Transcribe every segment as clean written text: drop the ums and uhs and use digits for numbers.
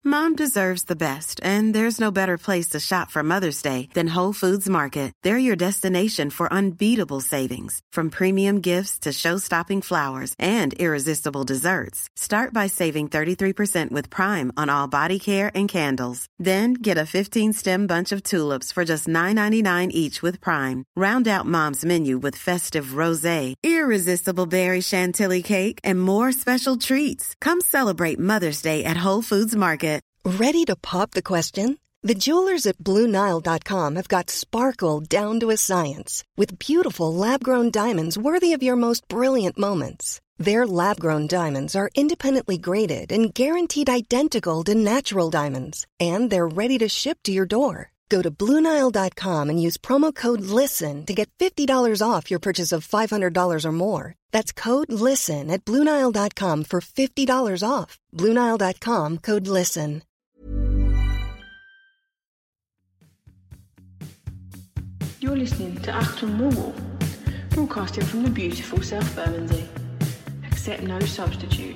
Mom deserves the best, and there's no better place to shop for Mother's Day than Whole Foods Market. They're your destination for unbeatable savings, from premium gifts to show-stopping flowers and irresistible desserts. Start by saving 33% with Prime on all body care and candles. Then get a 15-stem bunch of tulips for just $9.99 each with Prime. Round out Mom's menu with festive rosé, irresistible berry chantilly cake, and more special treats. Come celebrate Mother's Day at Whole Foods Market. Ready to pop the question? The jewelers at BlueNile.com have got sparkle down to a science with beautiful lab-grown diamonds worthy of your most brilliant moments. Their lab-grown diamonds are independently graded and guaranteed identical to natural diamonds, and they're ready to ship to your door. Go to BlueNile.com and use promo code LISTEN to get $50 off your purchase of $500 or more. That's code LISTEN at BlueNile.com for $50 off. BlueNile.com, code LISTEN. You're listening to Achtung Millwall, broadcasting from the beautiful South Bermondsey. Accept no substitute.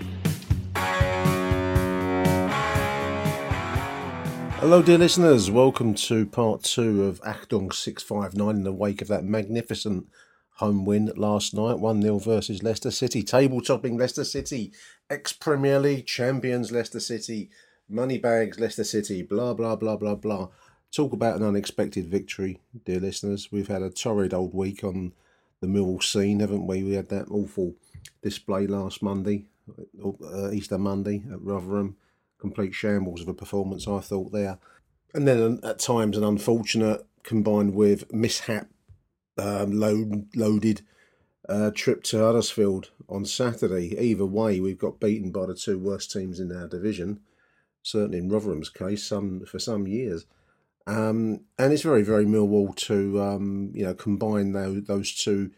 Hello dear listeners, welcome to part 2 of Achtung 659 in the wake of that magnificent home win last night, 1-0 versus Leicester City. Table-topping Leicester City, ex-Premier League champions Leicester City, moneybags Leicester City, blah blah blah blah blah. Talk about an unexpected victory, dear listeners. We've had a torrid old week on the Millwall scene, haven't we? We had that awful display last Monday, Easter Monday at Rotherham. Complete shambles of a performance, I thought, there. And then at times an unfortunate, combined with mishap, loaded trip to Huddersfield on Saturday. Either way, we've got beaten by the two worst teams in our division, certainly in Rotherham's case, for some years. And it's very, very Millwall to combine those two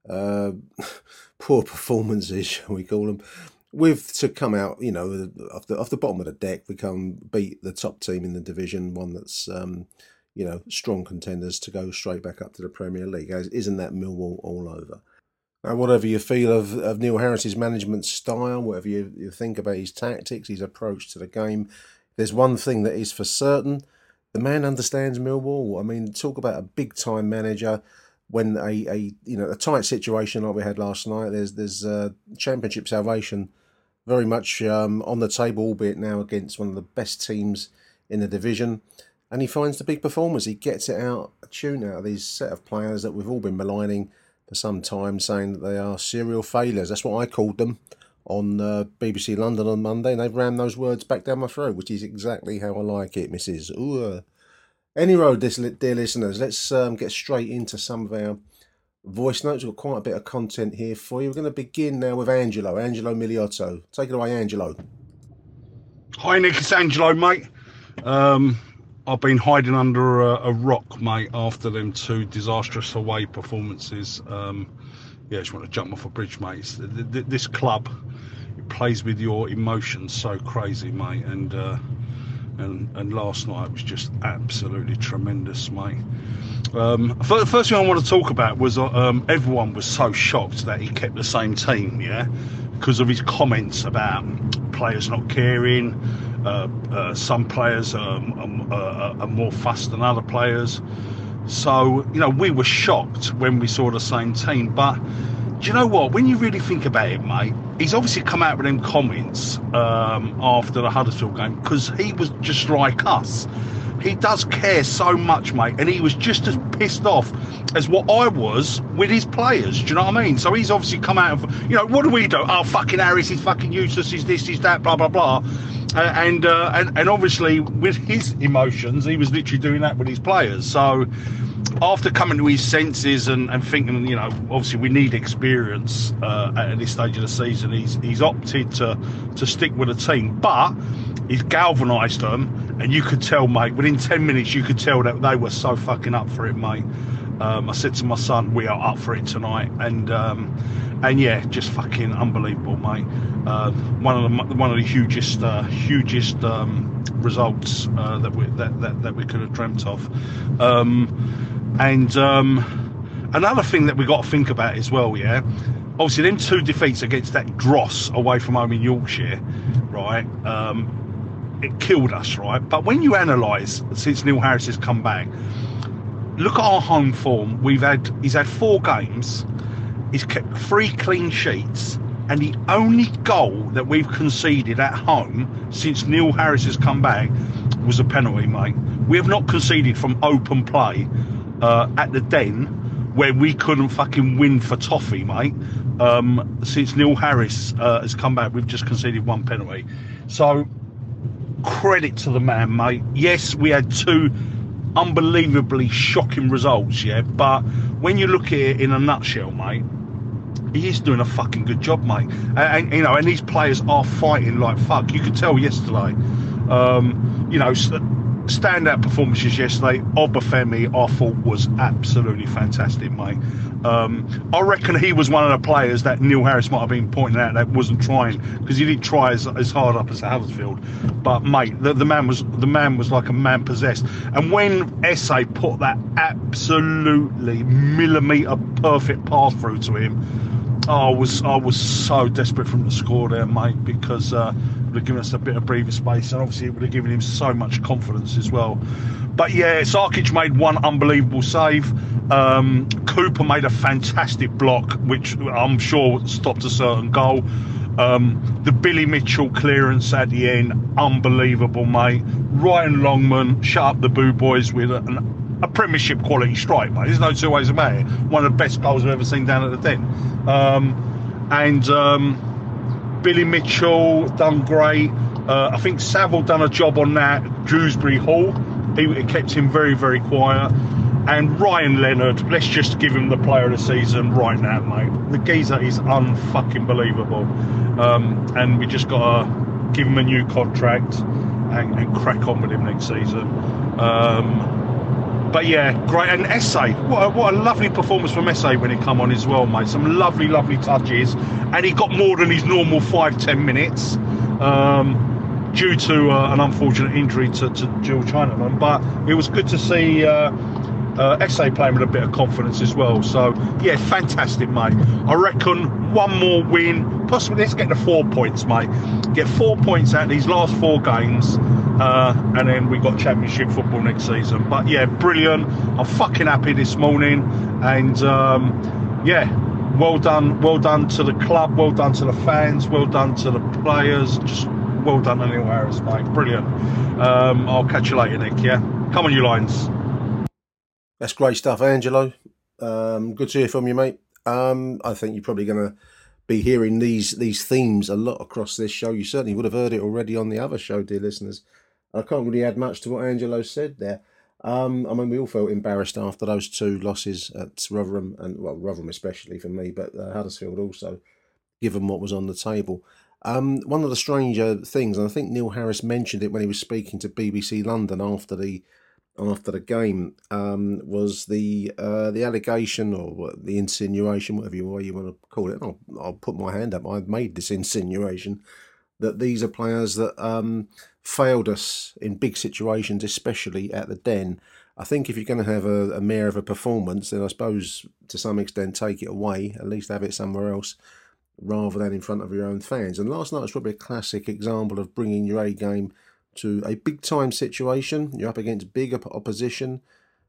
poor performances, shall we call them, with to come out, off the bottom of the deck, beat the top team in the division, one that's strong contenders to go straight back up to the Premier League. Isn't that Millwall all over? And whatever you feel of Neil Harris's management style, whatever you think about his tactics, his approach to the game, there's one thing that is for certain: the man understands Millwall. I mean, talk about a big time manager. When a tight situation like we had last night, there's championship salvation very much on the table, albeit now against one of the best teams in the division. And he finds the big performers. He gets it out, a tune out of these set of players that we've all been maligning for some time, saying that they are serial failures. That's what I called them on BBC London on Monday, and they've rammed those words back down my throat, which is exactly how I like it, Mrs. Ooh. Anyway, dear listeners, let's get straight into some of our voice notes. We've got quite a bit of content here for you. We're going to begin now with Angelo Miliotto. Take it away, Angelo. Hi, Nick. It's Angelo, mate. I've been hiding under a rock, mate, after them two disastrous away performances. I just want to jump off a bridge, mate. This club, it plays with your emotions so crazy, mate. And last night was just absolutely tremendous, mate. The first thing I want to talk about was everyone was so shocked that he kept the same team, because of his comments about players not caring. Some players are more fussed than other players. So, we were shocked when we saw the same team. But do you know what? When you really think about it, mate, he's obviously come out with them comments after the Huddersfield game because he was just like us. He does care so much, mate, and he was just as pissed off as what I was with his players. Do you know what I mean? So he's obviously come out of, what do we do? Oh, fucking Harris, he's fucking useless, he's this, he's that, blah, blah, blah. And obviously with his emotions, he was literally doing that with his players. So after coming to his senses and thinking, obviously we need experience at this stage of the season, he's opted to stick with the team, but he's galvanised them, and you could tell, mate, within 10 minutes you could tell that they were so fucking up for it, mate. I said to my son, we are up for it tonight, and yeah, just fucking unbelievable, mate. One of the hugest results that we could have dreamt of. Another thing that we got to think about as well, obviously them two defeats against that dross away from home in Yorkshire, right? it killed us, right? But when you analyse since Neil Harris has come back, look at our home form. He's had 4 games. He's kept 3 clean sheets, and the only goal that we've conceded at home since Neil Harris has come back was a penalty, mate. We have not conceded from open play at the Den, where we couldn't fucking win for toffee, mate. Since Neil Harris has come back, we've just conceded 1 penalty. So credit to the man, mate. Yes, we had 2 unbelievably shocking results, yeah, but when you look at it in a nutshell, mate, he is doing a fucking good job, mate. And you know, and these players are fighting like fuck. You could tell yesterday, you know, standout performances yesterday. Obafemi, I thought, was absolutely fantastic, mate. I reckon he was one of the players that Neil Harris might have been pointing out that wasn't trying, because he didn't try as hard up as Huddersfield. But mate, the man was like a man possessed. And when Esse put that absolutely millimetre perfect pass through to him, I was so desperate for him to score there, mate, because it would have given us a bit of breathing space, and obviously it would have given him so much confidence as well. But yeah, Sarkic made 1 unbelievable save. Cooper made a fantastic block, which I'm sure stopped a certain goal. The Billy Mitchell clearance at the end, unbelievable, mate. Ryan Longman shut up the Boo Boys with a Premiership quality strike, mate. There's no 2 ways about it. One of the best goals I've ever seen down at the Den. Billy Mitchell done great. I think Saville done a job on that. Dewsbury Hall, it kept him very, very quiet. And Ryan Leonard, let's just give him the player of the season right now, mate. The geezer is unfucking believable. And we just got to give him a new contract and crack on with him next season. But yeah, great. And Esse, what a lovely performance from Esse when he come on as well, mate. Some lovely, lovely touches. And he got more than his normal 5-10 minutes due to an unfortunate injury to Jill Chinaman. But it was good to see Esse playing with a bit of confidence as well. So yeah, fantastic, mate. I reckon 1 more win, possibly let's get to 4 points, mate. Get 4 points out of these last 4 games, and then we got Championship football next season. But yeah, brilliant. I'm fucking happy this morning, and yeah, well done to the club, well done to the fans, well done to the players. Just well done to Neil Harris, mate. Brilliant. I'll catch you later, Nick. Yeah, come on, you Lions. That's great stuff, Angelo. Good to hear from you, mate. I think you're probably going to be hearing these themes a lot across this show. You certainly would have heard it already on the other show, dear listeners. I can't really add much to what Angelo said there. I mean, we all felt embarrassed after those 2 losses at Rotherham, and well, Rotherham especially for me, but Huddersfield also, given what was on the table. One of the stranger things, and I think Neil Harris mentioned it when he was speaking to BBC London after the game, was the allegation or the insinuation, whatever way you want to call it. I'll put my hand up. I've made this insinuation that these are players that failed us in big situations, especially at the Den. I think if you're going to have a mare of a performance, then I suppose to some extent take it away, at least have it somewhere else, rather than in front of your own fans. And last night was probably a classic example of bringing your A game to a big-time situation. You're up against big opposition,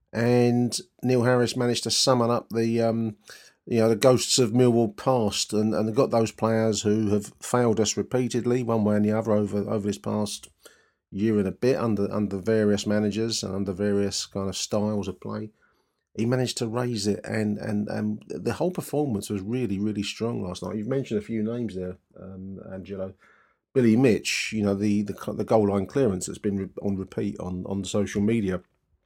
and Neil Harris managed to summon up the ghosts of Millwall past, and got those players who have failed us repeatedly, one way and the other, over this past year and a bit, under various managers and under various kind of styles of play. He managed to raise it, and the whole performance was really, really strong last night. You've mentioned a few names there, Angelo. Billy Mitch, you know, the goal line clearance that's been on repeat on social media.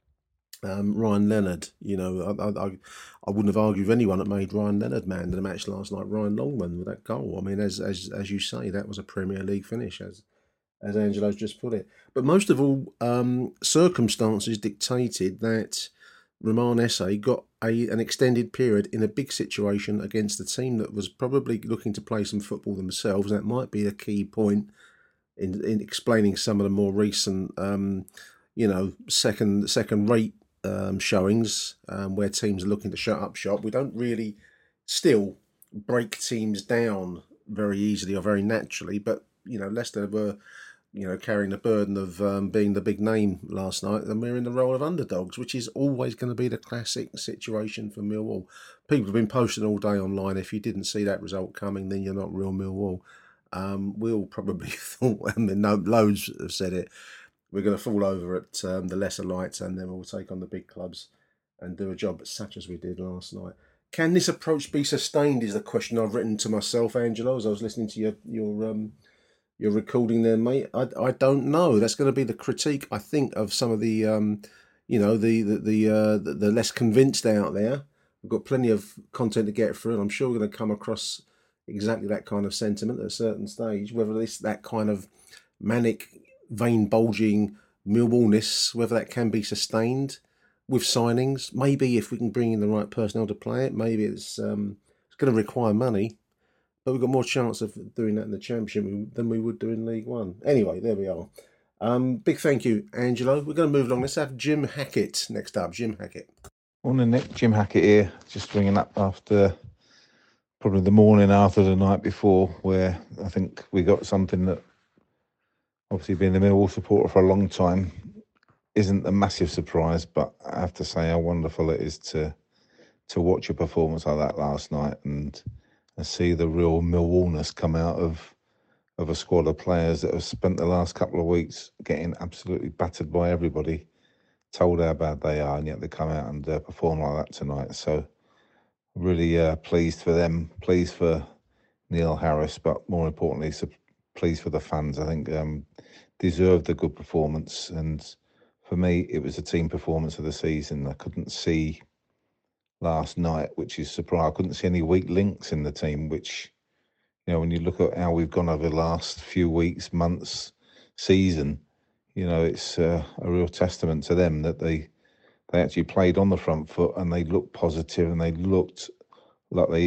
Ryan Leonard, you know, I wouldn't have argued with anyone that made Ryan Leonard man in the match last night. Ryan Longman with that goal. I mean, as you say, that was a Premier League finish, as Angelo's just put it. But most of all, circumstances dictated that Romain Esse got an extended period in a big situation against a team that was probably looking to play some football themselves. That might be a key point in explaining some of the more recent, second-rate showings where teams are looking to shut up shop. We don't really still break teams down very easily or very naturally, but you know, Leicester were carrying the burden of being the big name last night, and we're in the role of underdogs, which is always going to be the classic situation for Millwall. People have been posting all day online. If you didn't see that result coming, then you're not real Millwall. We all probably thought, loads have said it, we're going to fall over at the lesser lights, and then we'll take on the big clubs and do a job such as we did last night. Can this approach be sustained is the question I've written to myself, Angelo, as I was listening to your recording there, mate. I don't know. That's going to be the critique, I think, of some of the the less convinced out there. We've got plenty of content to get through, and I'm sure we're going to come across exactly that kind of sentiment at a certain stage. Whether this that kind of manic, vein bulging Millwallness, whether that can be sustained with signings, maybe if we can bring in the right personnel to play it, maybe it's going to require money. But we've got more chance of doing that in the Championship than we would do in League One. Anyway, there we are. Big thank you, Angelo. We're going to move along. Let's have Jim Hackett next up. Jim Hackett. Morning, Nick. Jim Hackett here. Just ringing up after probably the morning after the night before, where I think we got something that, obviously being a Millwall supporter for a long time, isn't a massive surprise. But I have to say how wonderful it is to watch a performance like that last night and see the real Millwallness come out of a squad of players that have spent the last couple of weeks getting absolutely battered by everybody, told how bad they are, and yet they come out and perform like that tonight. So really pleased for them, pleased for Neil Harris, but more importantly, pleased for the fans. I think deserved a good performance, and for me, it was a team performance of the season. I couldn't see last night, which is surprising. I couldn't see any weak links in the team, which, when you look at how we've gone over the last few weeks, months, season, it's a real testament to them that they actually played on the front foot and they looked positive and they looked like they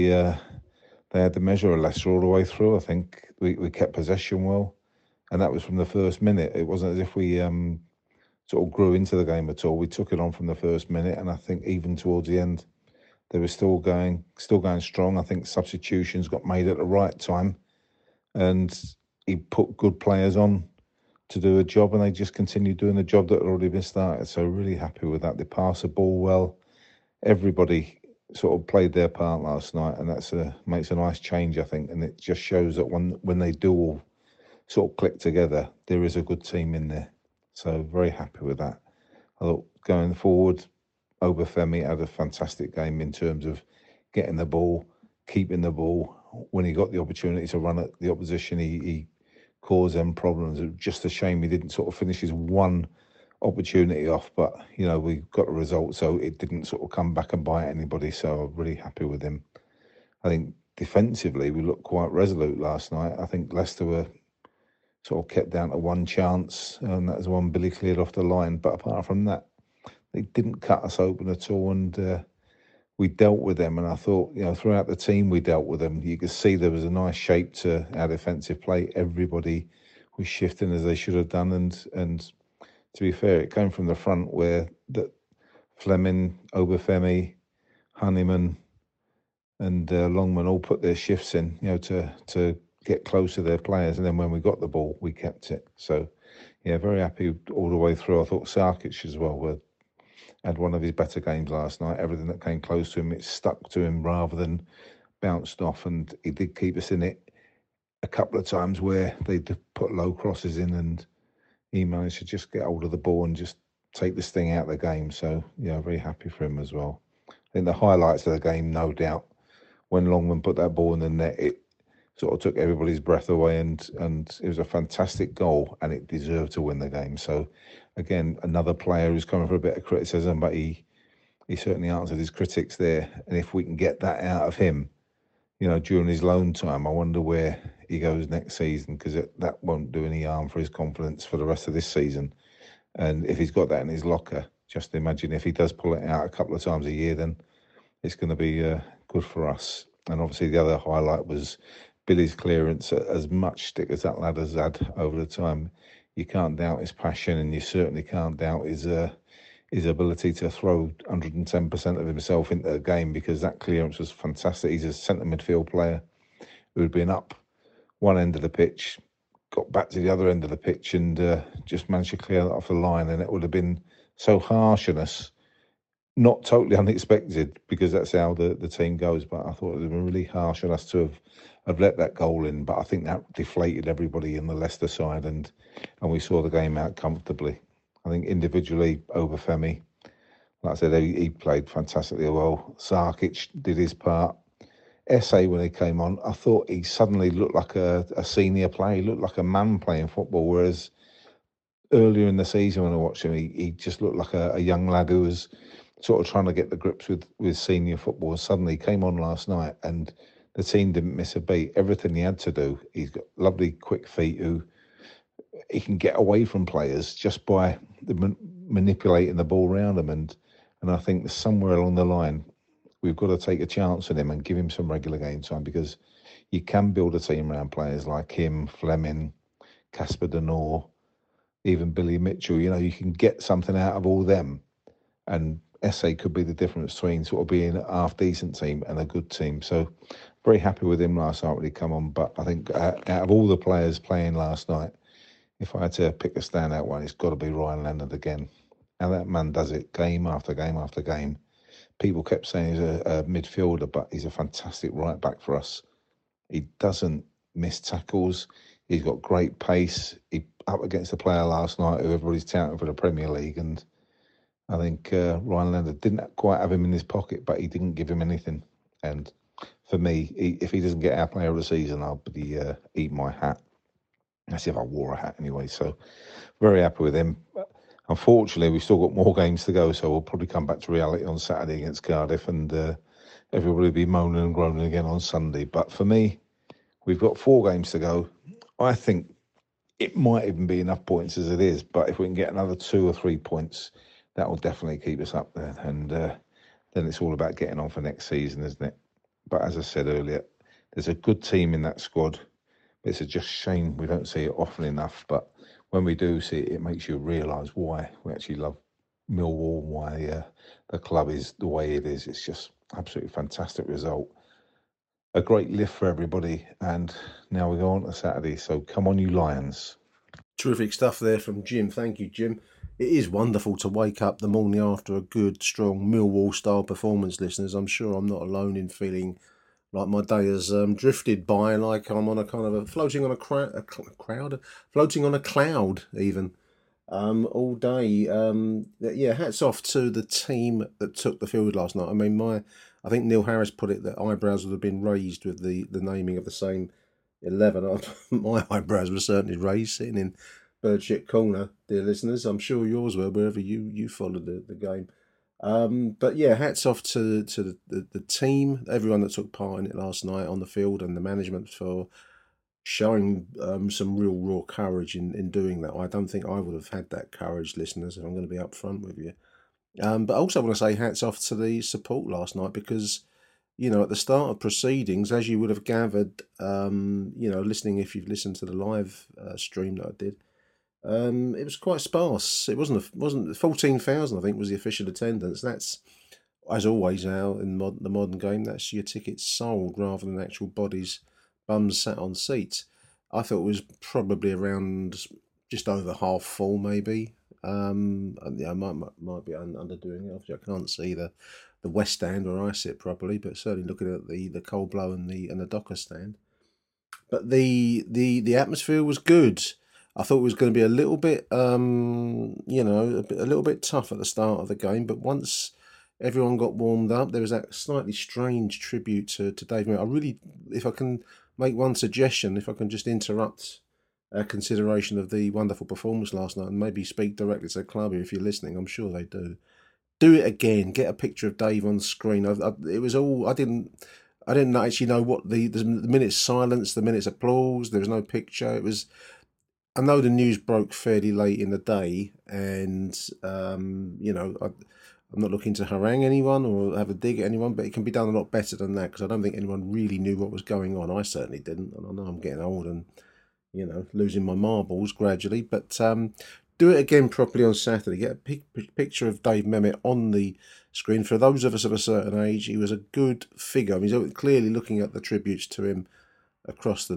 had the measure of Leicester all the way through. I think we kept possession well, and that was from the first minute. It wasn't as if we sort of grew into the game at all. We took it on from the first minute, and I think even towards the end, they were still going strong. I think substitutions got made at the right time, and he put good players on to do a job, and they just continued doing the job that had already been started. So really happy with that. They passed the ball well. Everybody sort of played their part last night, and that's makes a nice change, I think. And it just shows that when they do all sort of click together, there is a good team in there. So very happy with that. I thought going forward, Obafemi had a fantastic game in terms of getting the ball, keeping the ball. When he got the opportunity to run at the opposition, he caused them problems. It was just a shame he didn't sort of finish his one opportunity off, but we got a result, so it didn't sort of come back and bite anybody. So I'm really happy with him. I think defensively we looked quite resolute last night. I think Leicester were sort of kept down to one chance, and that was one Billy cleared off the line. But apart from that, they didn't cut us open at all, and we dealt with them. And I thought, throughout the team, we dealt with them. You could see there was a nice shape to our defensive play. Everybody was shifting as they should have done, and to be fair, it came from the front where that Fleming, Obafemi, Honeyman, and Longman all put their shifts in, to get close to their players. And then when we got the ball, we kept it. So, very happy all the way through. I thought Sarkic as well had one of his better games last night. Everything that came close to him, it stuck to him rather than bounced off. And he did keep us in it a couple of times where they put low crosses in, and he managed to just get hold of the ball and just take this thing out of the game. So, very happy for him as well. I think the highlights of the game, no doubt, when Longman put that ball in the net, it sort of took everybody's breath away, and it was a fantastic goal, and it deserved to win the game. So, again, another player who's coming for a bit of criticism, but he certainly answered his critics there. And if we can get that out of him, during his loan time, I wonder where he goes next season, because that won't do any harm for his confidence for the rest of this season. And if he's got that in his locker, just imagine if he does pull it out a couple of times a year, then it's going to be good for us. And obviously the other highlight was Billy's clearance. As much stick as that lad has had over the time, you can't doubt his passion, and you certainly can't doubt his ability to throw 110% of himself into the game, because that clearance was fantastic. He's a centre midfield player who had been up one end of the pitch, got back to the other end of the pitch and just managed to clear that off the line, and it would have been so harsh on us. Not totally unexpected, because that's how the team goes, but I thought it would have been really harsh on us to have let that goal in. But I think that deflated everybody in the Leicester side, and we saw the game out comfortably. I think individually, Obafemi, like I said, he played fantastically well. Sarkic did his part. Esse, when he came on, I thought he suddenly looked like a senior player. He looked like a man playing football, whereas earlier in the season when I watched him, he just looked like a young lad who was sort of trying to get the grips with senior football. And suddenly he came on last night and the team didn't miss a beat. Everything he had to do, he's got lovely quick feet who he can get away from players just by manipulating the ball around them. And I think that somewhere along the line, we've got to take a chance on him and give him some regular game time, because you can build a team around players like him, Fleming, Casper De Norre, even Billy Mitchell. You know, you can get something out of all them. And Esse could be the difference between sort of being a half-decent team and a good team. So very happy with him last night when he come on. But I think out of all the players playing last night, if I had to pick a standout one, it's got to be Ryan Leonard again. And that man does it game after game after game. People kept saying he's a midfielder, but he's a fantastic right back for us. He doesn't miss tackles. He's got great pace. He up against a player last night who everybody's touting for the Premier League, and I think Ryan Leonard didn't quite have him in his pocket, but he didn't give him anything. And for me, if he doesn't get our player of the season, I'll be eating my hat. That's if I wore a hat anyway. So very happy with him. Unfortunately, we've still got more games to go, so we'll probably come back to reality on Saturday against Cardiff, and everybody will be moaning and groaning again on Sunday. But for me, we've got 4 games to go. I think it might even be enough points as it is, but if we can get another 2 or 3 points, that will definitely keep us up there. And then it's all about getting on for next season, isn't it? But as I said earlier, there's a good team in that squad. It's just shame we don't see it often enough. But when we do see it, it makes you realise why we actually love Millwall, why the club is the way it is. It's just absolutely fantastic result. A great lift for everybody. And now we go on to Saturday. So come on, you Lions. Terrific stuff there from Jim. Thank you, Jim. It is wonderful to wake up the morning after a good, strong Millwall-style performance, listeners. I'm sure I'm not alone in feeling like my day has drifted by, like I'm on a kind of floating on a cloud even all day. Yeah, hats off to the team that took the field last night. I mean, I think Neil Harris put it that eyebrows would have been raised with the naming of the same 11. My eyebrows were certainly raised sitting in Birdshit Corner, dear listeners. I'm sure yours were wherever you followed the game. But yeah, hats off to the team, everyone that took part in it last night on the field, and the management for showing some real raw courage in doing that. I don't think I would have had that courage, listeners, if I'm going to be upfront with you. But I also want to say hats off to the support last night, because, you know, at the start of proceedings, as you would have gathered, you know, listening, if you've listened to the live stream that I did, it was quite sparse. It wasn't 14,000, I think, was the official attendance. That's, as always now in the modern game, that's your tickets sold rather than actual bums sat on seats. I thought it was probably around just over half full, maybe. And yeah, I might be underdoing it. Obviously, I can't see the West Stand where I sit properly, but certainly looking at the Cold Blow and the Docker stand. But the atmosphere was good. I thought it was going to be a little bit, you know, a little bit tough at the start of the game. But once everyone got warmed up, there was that slightly strange tribute to Dave Miller. I really, if I can make one suggestion, if I can just interrupt our consideration of the wonderful performance last night and maybe speak directly to the club here if you're listening, I'm sure they do. Do it again. Get a picture of Dave on screen. It was all, I didn't actually know what the minute's silence, the minute's applause. There was no picture. It was, I know the news broke fairly late in the day, and you know, I'm not looking to harangue anyone or have a dig at anyone, but it can be done a lot better than that, because I don't think anyone really knew what was going on. I certainly didn't, and I know I'm getting old and, you know, losing my marbles gradually. But do it again properly on Saturday. Get a picture of Dave Memmott on the screen. For those of us of a certain age, he was a good figure. I mean, he's clearly looking at the tributes to him across the net.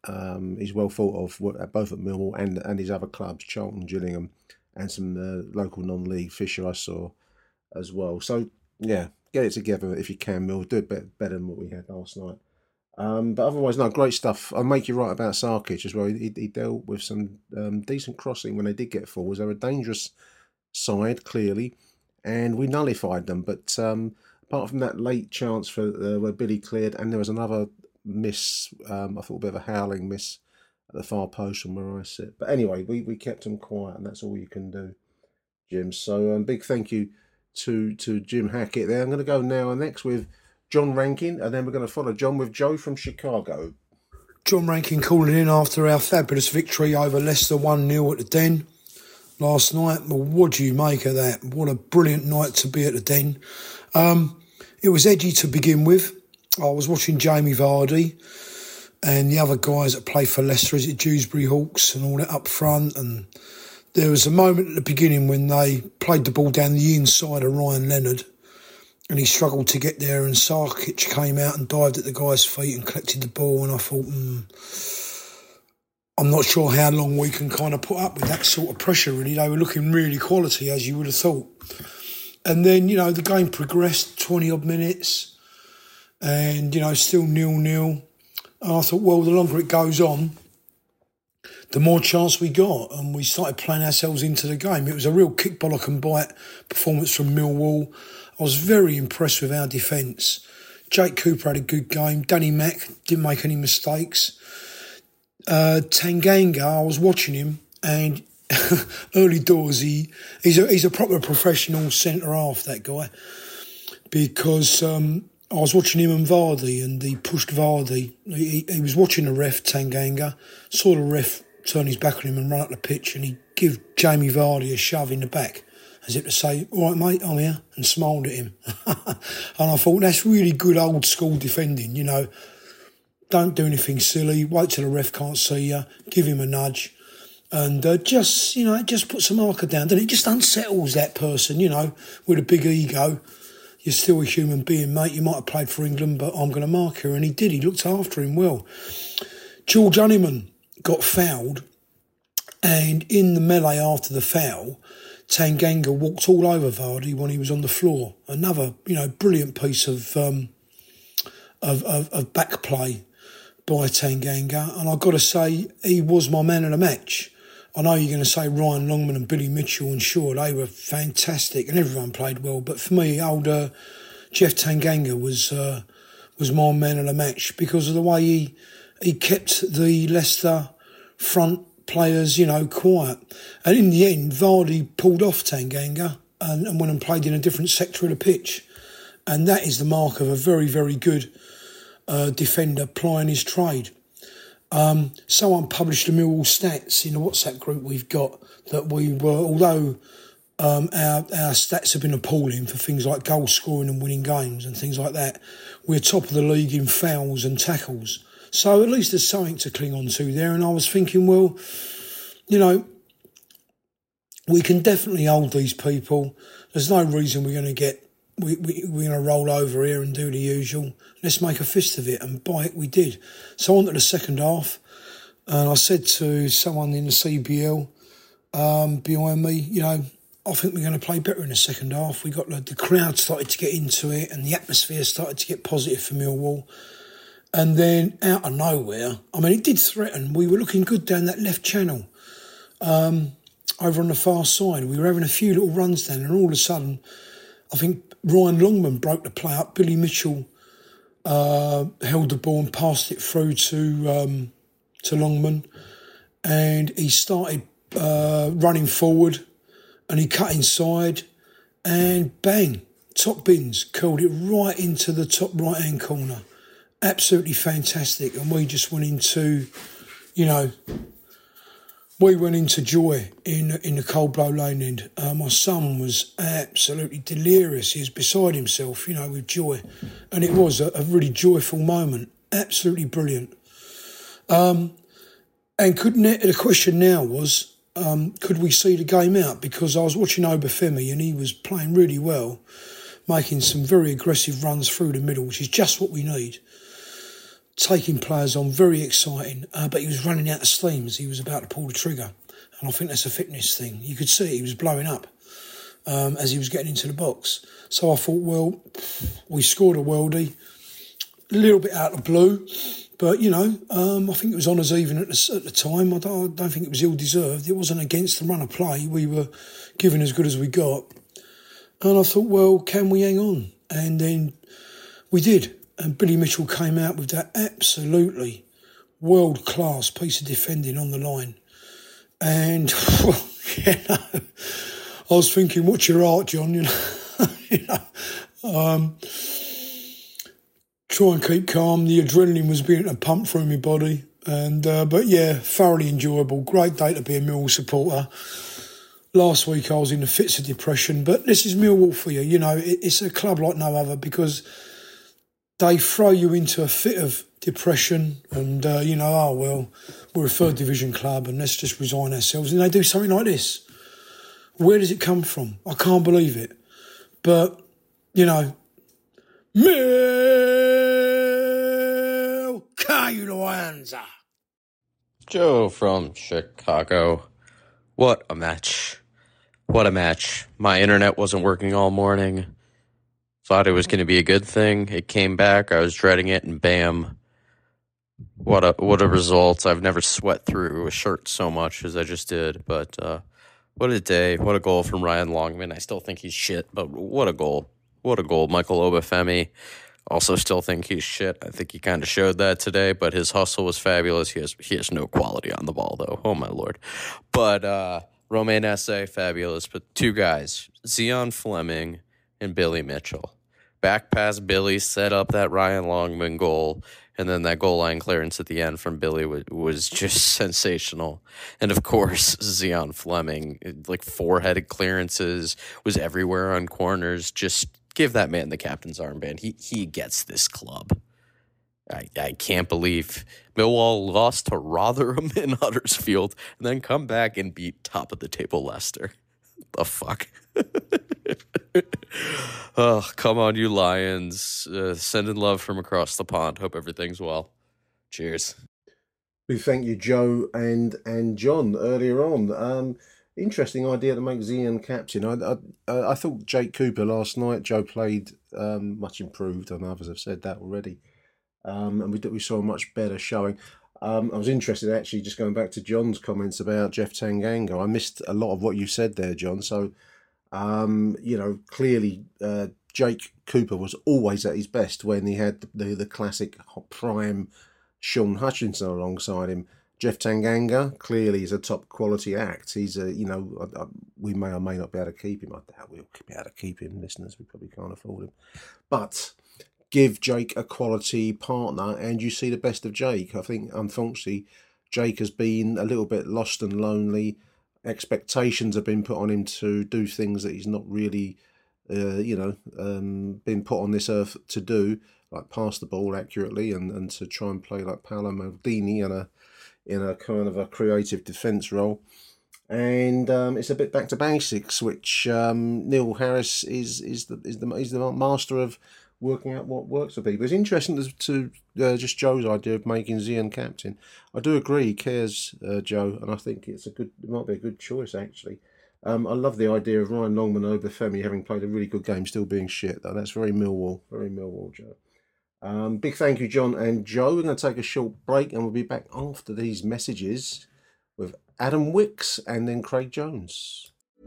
He's well thought of both at Millwall and his other clubs, Charlton, Gillingham, and some local non-league. Fisher I saw as well. So yeah, get it together if you can, Mill. Do it better than what we had last night. But otherwise, no, great stuff. I'll make you right about Sarkic as well. He dealt with some decent crossing when they did get forwards. They were a dangerous side, clearly, and we nullified them. But apart from that late chance for where Billy cleared, and there was another miss, I thought a bit of a howling miss at the far post from where I sit. But anyway, we kept them quiet, and that's all you can do, Jim. So big thank you to Jim Hackett there. I'm going to go now next with John Rankin, and then we're going to follow John with Joe from Chicago. John Rankin calling in after our fabulous victory over Leicester 1-0 at the Den last night. Well, what do you make of that? What a brilliant night to be at the Den. It was edgy to begin with. I was watching Jamie Vardy and the other guys that play for Leicester, is it Dewsbury Hawks and all that up front, and there was a moment at the beginning when they played the ball down the inside of Ryan Leonard, and he struggled to get there, and Sarkic came out and dived at the guy's feet and collected the ball, and I thought, I'm not sure how long we can kind of put up with that sort of pressure, really. They were looking really quality, as you would have thought. And then, the game progressed 20-odd minutes and, still 0-0. And I thought, well, the longer it goes on, the more chance we got, and we started playing ourselves into the game. It was a real kick, bollock and bite performance from Millwall. I was very impressed with our defence. Jake Cooper had a good game. Danny Mack didn't make any mistakes. Tanganga, I was watching him, and early doors, he's a proper professional centre-half, that guy, because I was watching him and Vardy, and he pushed Vardy. He was watching the ref, Tanganga, saw the ref turn his back on him and run up the pitch, and he gave Jamie Vardy a shove in the back, as if to say, all right, mate, I'm here, and smiled at him. And I thought, that's really good old school defending, Don't do anything silly, wait till the ref can't see you, give him a nudge, and just put some marker down. Then it just unsettles that person, with a big ego. You're still a human being, mate. You might have played for England, but I'm going to mark you. And he did. He looked after him well. George Honeyman got fouled, and in the melee after the foul, Tanganga walked all over Vardy when he was on the floor. Another, brilliant piece of back play by Tanganga. And I've got to say, he was my man of the match. I know you're going to say Ryan Longman and Billy Mitchell and Shaw, they were fantastic and everyone played well. But for me, older Jeff Tanganga was my man of the match because of the way he kept the Leicester front players, quiet. And in the end, Vardy pulled off Tanganga and went and played in a different sector of the pitch. And that is the mark of a very, very good defender plying his trade. Someone published the Millwall stats in the WhatsApp group we've got that we were, although our stats have been appalling for things like goal scoring and winning games and things like that, we're top of the league in fouls and tackles. So at least there's something to cling on to there. And I was thinking, well, we can definitely hold these people. There's no reason we're going to we're going to roll over here and do the usual. Let's make a fist of it, and by it we did. So on to the second half, and I said to someone in the CBL behind me, I think we're going to play better in the second half. We got the crowd started to get into it, and the atmosphere started to get positive for Millwall. And then out of nowhere, it did threaten. We were looking good down that left channel, over on the far side. We were having a few little runs down, and all of a sudden, I think Ryan Longman broke the play up. Billy Mitchell held the ball and passed it through to Longman, and he started running forward, and he cut inside, and bang, top bins, curled it right into the top right-hand corner. Absolutely fantastic, and we just went into, we went into joy in the Cold Blow Lane end. My son was absolutely delirious. He was beside himself, with joy. And it was a really joyful moment. Absolutely brilliant. And the question now was, could we see the game out? Because I was watching Obafemi and he was playing really well, making some very aggressive runs through the middle, which is just what we need. taking players on, very exciting, but he was running out of steam as he was about to pull the trigger. And I think that's a fitness thing. You could see he was blowing up as he was getting into the box. So I thought, well, we scored a worldie, a little bit out of blue, but, I think it was honours even at the time. I don't think it was ill-deserved. It wasn't against the run of play. We were giving as good as we got. And I thought, well, can we hang on? And then we did. And Billy Mitchell came out with that absolutely world-class piece of defending on the line. And, I was thinking, what's your art, John? Try and keep calm. The adrenaline was being pumped through my body. But yeah, thoroughly enjoyable. Great day to be a Millwall supporter. Last week I was in the fits of depression, but this is Millwall for you. It's a club like no other because they throw you into a fit of depression and, we're a third division club and let's just resign ourselves. And they do something like this. Where does it come from? I can't believe it. But, Mil Caluanza. Joe from Chicago. What a match. What a match. My internet wasn't working all morning. Thought it was going to be a good thing. It came back. I was dreading it, and bam. What a result. I've never sweat through a shirt so much as I just did. But what a day. What a goal from Ryan Longman. I still think he's shit, but what a goal. What a goal. Michael Obafemi. Also still think he's shit. I think he kind of showed that today, but his hustle was fabulous. He has no quality on the ball, though. Oh, my Lord. But Romain Esse, fabulous. But two guys, Zion Fleming and Billy Mitchell. Back past Billy, set up that Ryan Longman goal, and then that goal line clearance at the end from Billy was just sensational. And, of course, Zion Fleming, like four-headed clearances, was everywhere on corners. Just give that man the captain's armband. He gets this club. I can't believe Millwall lost to Rotherham in Huddersfield and then come back and beat top-of-the-table Leicester. The fuck? Oh, come on, you Lions. Sending love from across the pond. Hope everything's well. Cheers. We thank you, Joe and John, earlier on. Interesting idea to make Zian captain. I thought Jake Cooper last night, Joe played much improved, and others have said that already. And we saw a much better showing. I was interested, actually, just going back to John's comments about Jeff Tanganga. I missed a lot of what you said there, John. So, clearly Jake Cooper was always at his best when he had the classic prime Sean Hutchinson alongside him. Jeff Tanganga clearly is a top quality act. He's we may or may not be able to keep him. I doubt we'll be able to keep him, listeners. We probably can't afford him. But give Jake a quality partner and you see the best of Jake. I think, unfortunately, Jake has been a little bit lost and lonely. Expectations have been put on him to do things that he's not really, been put on this earth to do, like pass the ball accurately and to try and play like Paolo Maldini in a kind of a creative defence role. And it's a bit back to basics, which Neil Harris is the master of working out what works for people. It's interesting to just Joe's idea of making Zian captain. I do agree, he cares, Joe, and I think it might be a good choice, actually. I love the idea of Ryan Longman Obafemi having played a really good game, still being shit, though. That's very Millwall, Joe. Big thank you, John and Joe. We're going to take a short break, and we'll be back after these messages with Adam Wicks and then Craig Jones.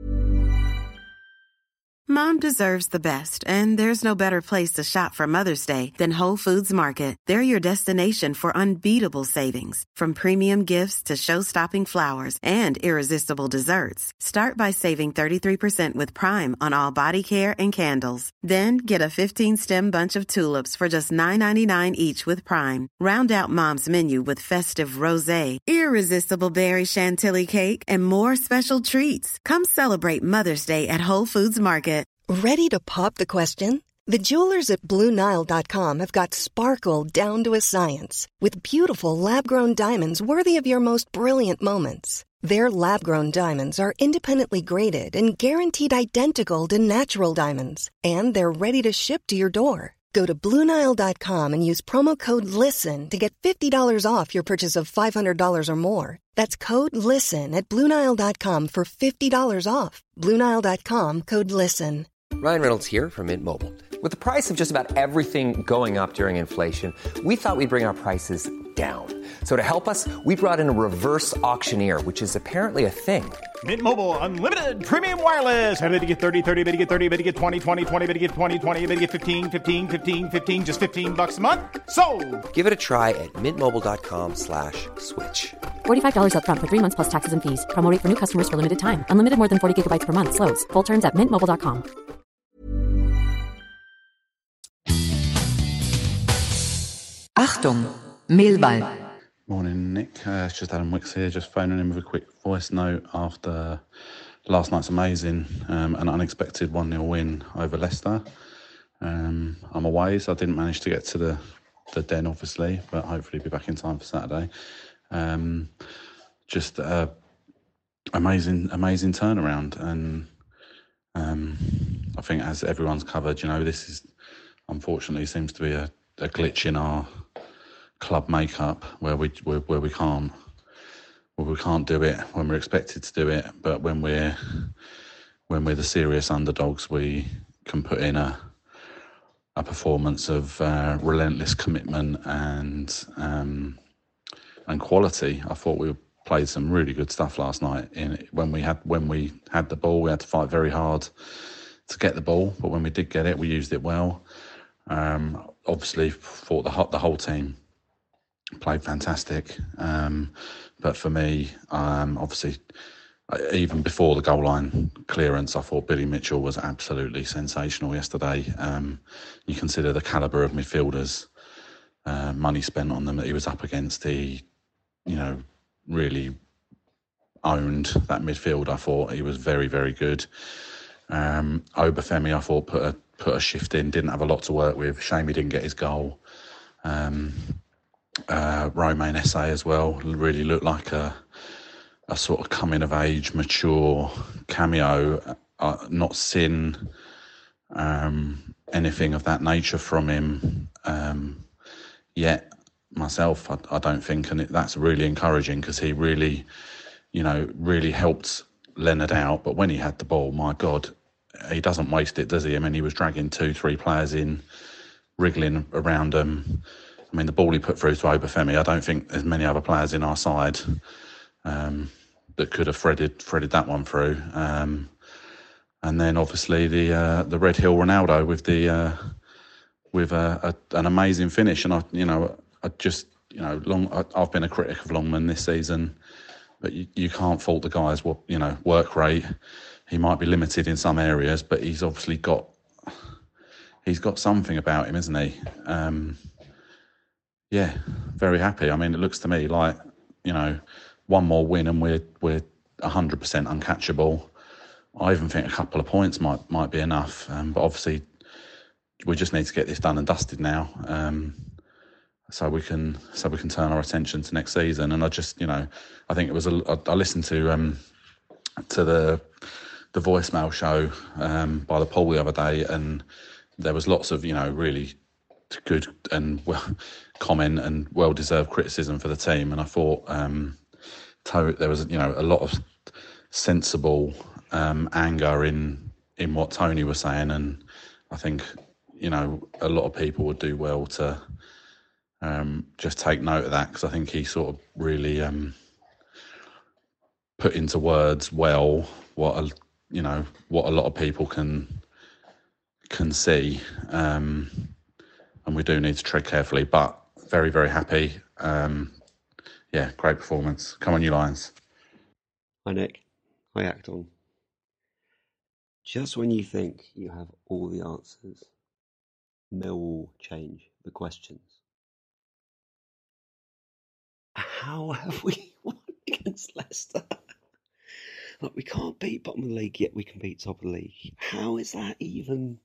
Mom deserves the best, and there's no better place to shop for Mother's Day than Whole Foods Market. They're your destination for unbeatable savings, from premium gifts to show-stopping flowers and irresistible desserts. Start by saving 33% with Prime on all body care and candles. Then get a 15-stem bunch of tulips for just $9.99 each with Prime. Round out Mom's menu with festive rosé, irresistible berry chantilly cake, and more special treats. Come celebrate Mother's Day at Whole Foods Market. Ready to pop the question? The jewelers at BlueNile.com have got sparkle down to a science with beautiful lab-grown diamonds worthy of your most brilliant moments. Their lab-grown diamonds are independently graded and guaranteed identical to natural diamonds, and they're ready to ship to your door. Go to BlueNile.com and use promo code LISTEN to get $50 off your purchase of $500 or more. That's code LISTEN at BlueNile.com for $50 off. BlueNile.com, code LISTEN. Ryan Reynolds here from Mint Mobile. With the price of just about everything going up during inflation, we thought we'd bring our prices down. So to help us, we brought in a reverse auctioneer, which is apparently a thing. Mint Mobile Unlimited Premium Wireless. How to get 30, 30, bit to get 30, bit to get 20, 20, 20, bit to get 20, 20, bit to get 15, 15, 15, 15, just $15 a month? Sold! Give it a try at mintmobile.com/switch. $45 up front for 3 months plus taxes and fees. Promo rate for new customers for limited time. Unlimited more than 40 gigabytes per month. Slows full terms at mintmobile.com. Achtung, Mehlball. Morning, Nick. It's just Adam Wicks here, just phoning in with a quick voice note after last night's amazing and unexpected 1-0 win over Leicester. I'm away, so I didn't manage to get to the Den, obviously, but hopefully be back in time for Saturday. Just amazing turnaround, and I think, as everyone's covered, this is unfortunately seems to be a glitch in our club makeup where we can't do it when we're expected to do it, but when we're the serious underdogs, we can put in a performance of relentless commitment and quality. I thought we played some really good stuff last night. When we had the ball, we had to fight very hard to get the ball, but when we did get it, we used it well. Obviously, thought the whole team played fantastic. But for me, obviously, even before the goal line clearance, I thought Billy Mitchell was absolutely sensational yesterday. You consider the calibre of midfielders, money spent on them that he was up against. He, really owned that midfield. I thought he was very, very good. Obafemi, I thought, put a shift in, didn't have a lot to work with. Shame he didn't get his goal. Romain Esse as well really looked like a sort of coming of age, mature cameo. Not seen anything of that nature from him yet myself, I don't think, and that's really encouraging because he really helped Leonard out. But when he had the ball, my God, he doesn't waste it, does he? I mean, he was dragging 2-3 players in, wriggling around them. I mean, the ball he put through to Obafemi, I don't think there's many other players in our side that could have threaded that one through. And then obviously the Red Hill Ronaldo with an amazing finish. And I've been a critic of Longman this season, but you can't fault the guy's work rate. He might be limited in some areas, but he's obviously got something about him, isn't he? Yeah, very happy. I mean, it looks to me like, one more win and we're 100% uncatchable. I even think a couple of points might be enough. But obviously, we just need to get this done and dusted now, so we can turn our attention to next season. And I just, I think it was I listened to the voicemail show by the Paul the other day, and there was lots of really good and comment and well-deserved criticism for the team. And I thought there was a lot of sensible anger in what Tony was saying, and I think a lot of people would do well to just take note of that, because I think he sort of really put into words well what a lot of people can see, and we do need to tread carefully, but very, very happy. Great performance. Come on, you Lions. Hi, Nick. Hi, Acton. Just when you think you have all the answers, Millwall change the questions. How have we won against Leicester? Like, we can't beat bottom of the league, yet we can beat top of the league. How is that even...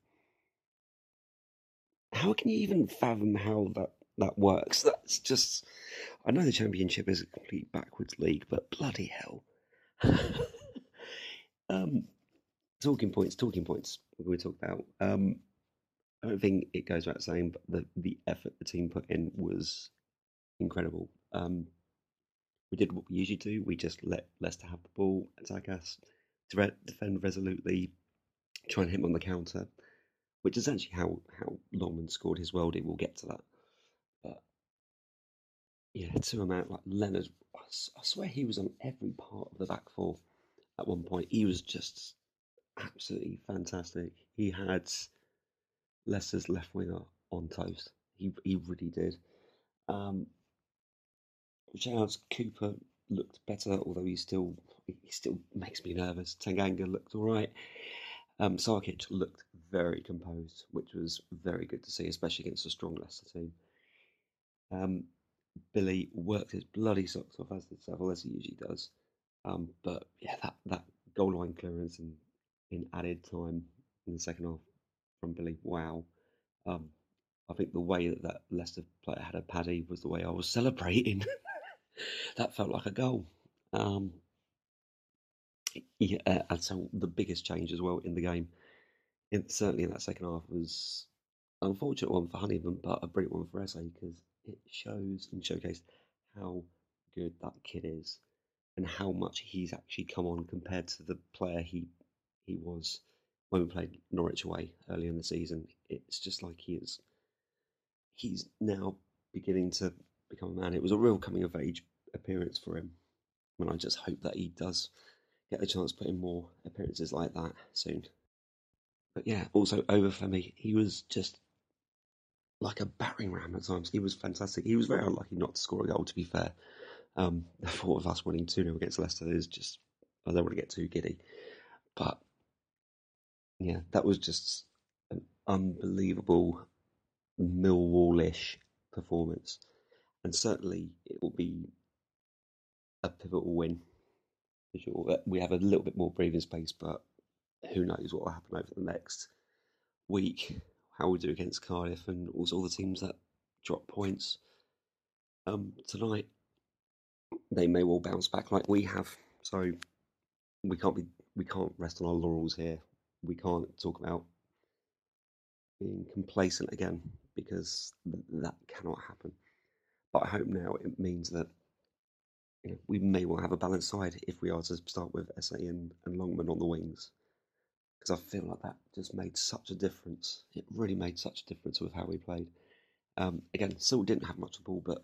How can you even fathom how that works? That's just... I know the Championship is a complete backwards league, but bloody hell. Talking points. What can we talk about? I don't think it goes without saying, but the effort the team put in was incredible. We did what we usually do. We just let Leicester have the ball, attack us, defend resolutely, try and hit him on the counter, which is actually how Longman scored his worldie. We'll get to that. But yeah, to amount like Leonard, I swear he was on every part of the back four at one point. He was just absolutely fantastic. He had Leicester's left winger on toast. He really did. Giles Cooper looked better, although he still makes me nervous. Tanganga looked all right. Sarkic looked very composed, which was very good to see, especially against a strong Leicester team. Billy worked his bloody socks off as he usually does. But yeah, that goal line clearance in added time in the second half from Billy, wow. I think the way that Leicester player had a paddy was the way I was celebrating. That felt like a goal. And so the biggest change as well in the game, certainly in that second half, was an unfortunate one for Honeyman, but a brilliant one for Eze, because it shows and showcased how good that kid is and how much he's actually come on compared to the player he was when we played Norwich away early in the season. It's just like he's now beginning to become a man. It was a real coming of age appearance for him, and I just hope that he does get the chance to put in more appearances like that soon. But yeah, also Obafemi, he was just like a battering ram at times. He was fantastic. He was very unlucky not to score a goal, to be fair. The thought of us winning 2-0 against Leicester is just, I don't want to get too giddy. But yeah, that was just an unbelievable Millwall-ish performance. And certainly it will be a pivotal win. For sure. We have a little bit more breathing space, but who knows what will happen over the next week, how we'll do against Cardiff and also all the teams that drop points. Tonight, they may well bounce back like we have. So we can't rest on our laurels here. We can't talk about being complacent again, because that cannot happen. But I hope now it means that we may well have a balanced side if we are to start with Eze and Longman on the wings. Because I feel like that just made such a difference. It really made such a difference with how we played. Again, still didn't have much of the ball, but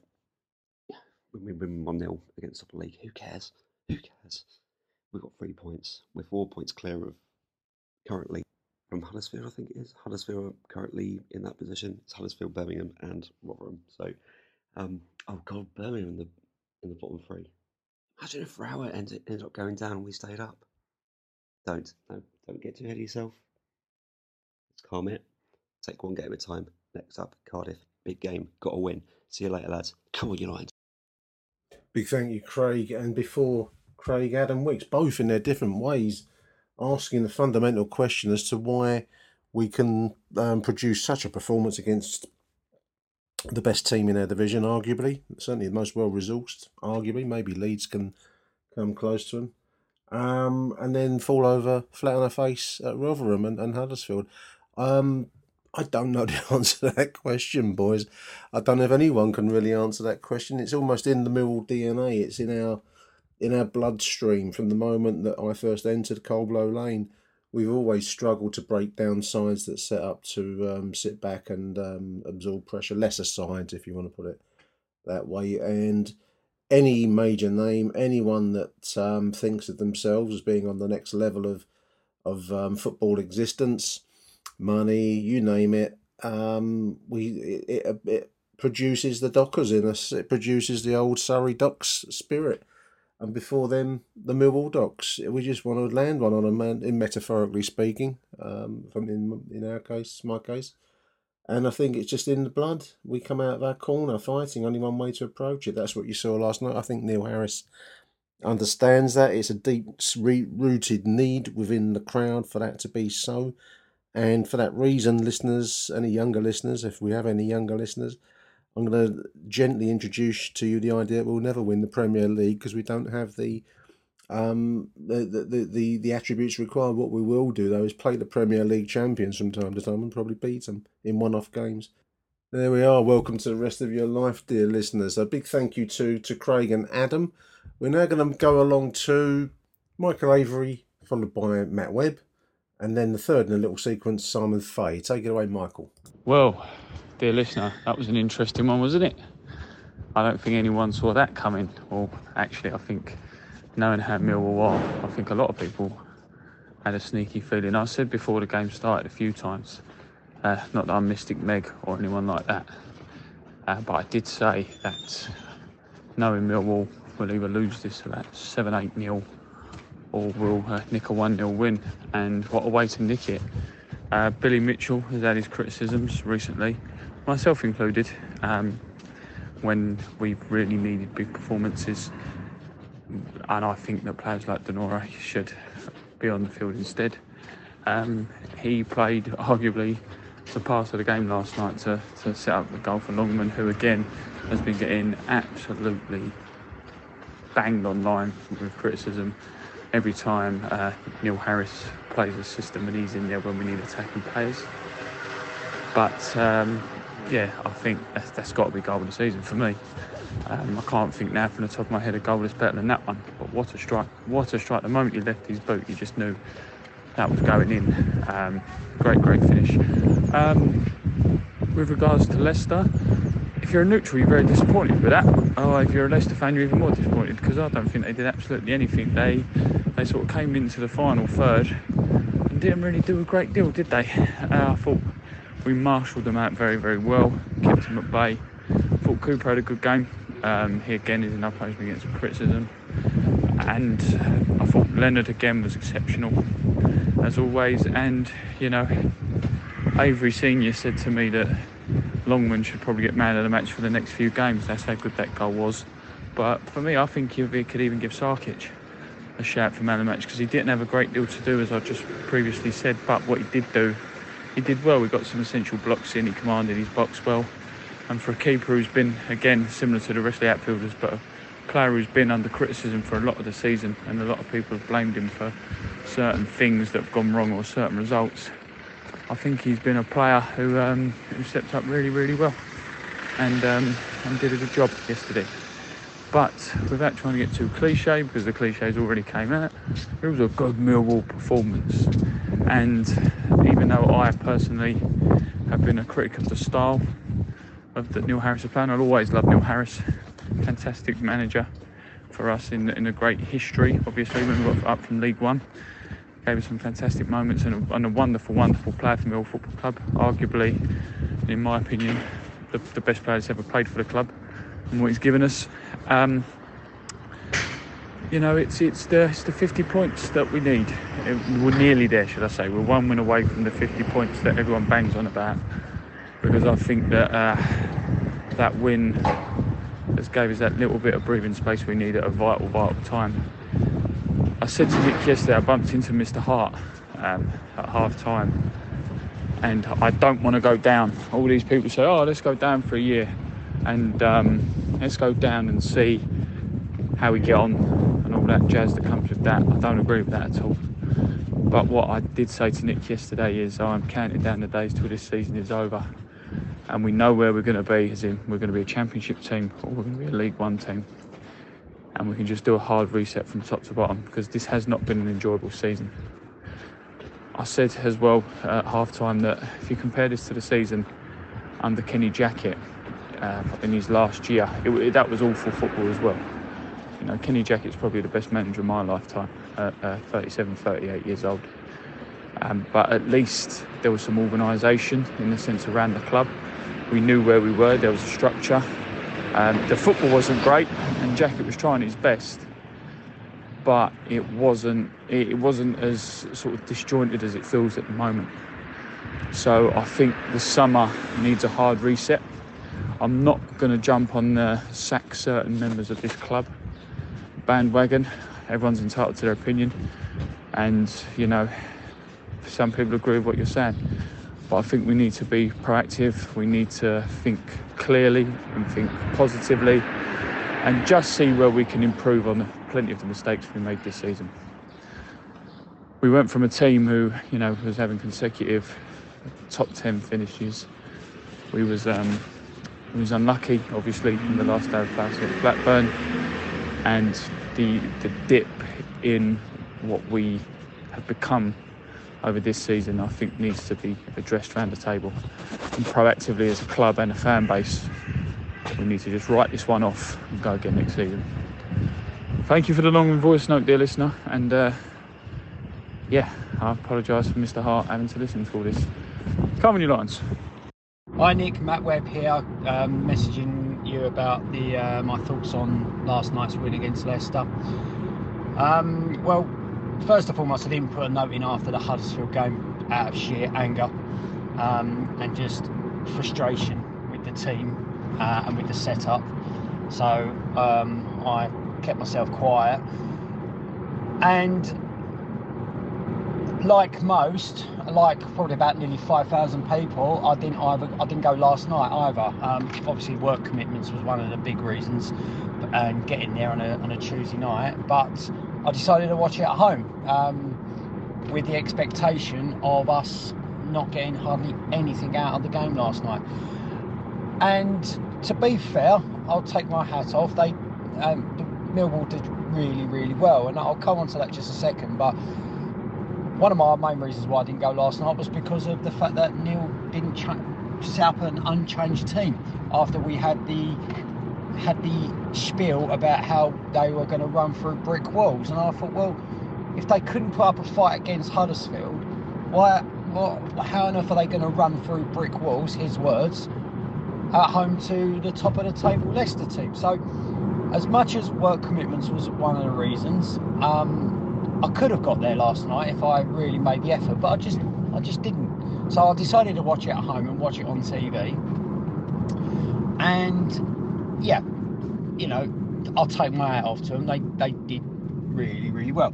we win 1-0 against Super League. Who cares? Who cares? We've got 3 points. We're 4 points clear of currently from Huddersfield, I think it is. Huddersfield are currently in that position. It's Huddersfield, Birmingham, and Rotherham. So, oh God, Birmingham in the bottom three. Imagine if Rower ended up going down and we stayed up. Don't get too ahead of yourself. Let's calm it. Take one game at a time. Next up, Cardiff. Big game. Got to win. See you later, lads. Come on, United. Big thank you, Craig. And before Craig, Adam Wicks, both in their different ways, asking the fundamental question as to why we can produce such a performance against the best team in our division, arguably. Certainly the most well-resourced, arguably. Maybe Leeds can come close to them. And then fall over flat on our face at Rotherham and Huddersfield. I don't know the answer to that question, boys. I don't know if anyone can really answer that question. It's almost in the Millwall DNA. It's in our bloodstream from the moment that I first entered Coldblow Lane. We've always struggled to break down sides that set up to sit back and absorb pressure. Lesser sides, if you want to put it that way. And any major name, anyone that thinks of themselves as being on the next level of football existence, money, you name it, it produces the Dockers in us. It produces the old Surrey Docks spirit. And before them, the Millwall Docks. We just want to land one on a man, in metaphorically speaking, in our case, my case. And I think it's just in the blood. We come out of our corner fighting, only one way to approach it. That's what you saw last night. I think Neil Harris understands that. It's a deep-rooted need within the crowd for that to be so. And for that reason, listeners, any younger listeners, if we have any younger listeners, I'm going to gently introduce to you the idea that we'll never win the Premier League because we don't have the the attributes required. What we will do, though, is play the Premier League champions from time to time and probably beat them in one-off games. There we are. Welcome to the rest of your life, dear listeners. A big thank you to Craig and Adam. We're now going to go along to Michael Avery, followed by Matt Webb, and then the third in a little sequence, Simon Fay. Take it away, Michael. Well, dear listener, that was an interesting one, wasn't it? I don't think anyone saw that coming. Or actually, I think, knowing how Millwall are, I think a lot of people had a sneaky feeling. I said before the game started a few times, not that I'm Mystic Meg or anyone like that, but I did say that knowing Millwall will either lose this about 7-8-0 or will nick a 1-0 win, and what a way to nick it. Billy Mitchell has had his criticisms recently, myself included, when we've really needed big performances, and I think that players like Denora should be on the field instead. He played arguably the pass of the game last night to set up the goal for Longman, who again has been getting absolutely banged online with criticism every time Neil Harris plays a system and he's in there when we need attacking players. But yeah, I think that's got to be goal of the season for me. I can't think now from the top of my head a goal is better than that one. But what a strike. What a strike. The moment he left his boot, you just knew that was going in. Great finish. With regards to Leicester, if you're a neutral, you're very disappointed with that. Oh, if you're a Leicester fan, you're even more disappointed, because I don't think they did absolutely anything. They sort of came into the final third and didn't really do a great deal, did they? I thought we marshalled them out very, very well, kept them at bay. I thought Cooper had a good game. He again is enough placement against some criticism. And I thought Leonard again was exceptional, as always. And, you know, Avery Senior said to me that Longman should probably get man of the match for the next few games. That's how good that goal was. But for me, I think he could even give Sarkic a shout for man of the match, because he didn't have a great deal to do, as I just previously said. But what he did do, he did well. We got some essential blocks in. He commanded his box well. And for a keeper who's been, again, similar to the rest of the outfielders, but a player who's been under criticism for a lot of the season, and a lot of people have blamed him for certain things that have gone wrong or certain results, I think he's been a player who stepped up really, really well and did a good job yesterday. But without trying to get too cliche, because the cliches already came out, it was a good Millwall performance. And even though I personally have been a critic of the style of that Neil Harris is playing, I'll always love Neil Harris. Fantastic manager for us in a great history, obviously, when we got up from League One. Gave us some fantastic moments and a wonderful player for Millwall Football Club. Arguably, in my opinion, the best player that's ever played for the club and what he's given us. You know, it's the 50 points that we need. We're nearly there, should I say. We're one win away from the 50 points that everyone bangs on about, because I think that that win has gave us that little bit of breathing space we need at a vital time. I said to Nick yesterday, I bumped into Mr. Hart at half time, and I don't want to go down. All these people say, oh, let's go down for a year, and let's go down and see how we get on and all that jazz that comes with that. I don't agree with that at all. But what I did say to Nick yesterday is I'm counting down the days till this season is over, and we know where we're going to be, as in we're going to be a Championship team or we're going to be a League One team. And we can just do a hard reset from top to bottom, because this has not been an enjoyable season. I said as well at half-time that if you compare this to the season under Kenny Jackett in his last year, that was awful football as well. You know, Kenny Jackett's probably the best manager of my lifetime at 37, 38 years old. But at least there was some organisation in the sense around the club. We knew where we were, there was a structure. The football wasn't great, and Jackett was trying his best, but it wasn't as sort of disjointed as it feels at the moment. So I think the summer needs a hard reset. I'm not going to jump on the sack certain members of this club bandwagon. Everyone's entitled to their opinion, and you know, some people agree with what you're saying. But I think we need to be proactive. We need to think clearly and think positively, and just see where we can improve on plenty of the mistakes we made this season. We went from a team who, was having consecutive top 10 finishes. We was unlucky, obviously, in the last day of play at Blackburn, and the dip in what we have become over this season, I think, needs to be addressed around the table. And proactively, as a club and a fan base, we need to just write this one off and go again next season. Thank you for the long voice note, dear listener, and I apologise for Mr. Hart having to listen to all this. Come on, you Lions. Hi Nick, Matt Webb here, messaging you about my thoughts on last night's win against Leicester. Well, first and foremost, I didn't put a note in after the Huddersfield game out of sheer anger and just frustration with the team and with the setup. So I kept myself quiet, and like probably about nearly 5,000 people, I didn't go last night either. Obviously, work commitments was one of the big reasons, and getting there on a Tuesday night. But I decided to watch it at home with the expectation of us not getting hardly anything out of the game last night. And to be fair, I'll take my hat off. Millwall did really, really well, and I'll come on to that just a second. But one of my main reasons why I didn't go last night was because of the fact that Neil didn't set up an unchanged team after we had the spiel about how they were going to run through brick walls. And I thought, well, if they couldn't put up a fight against Huddersfield, how on earth are they going to run through brick walls, his words, at home to the top of the table Leicester team? So as much as work commitments was one of the reasons, I could have got there last night if I really made the effort, but I just didn't. So I decided to watch it at home and watch it on TV. And yeah, I'll take my hat off to them. They did really, really well.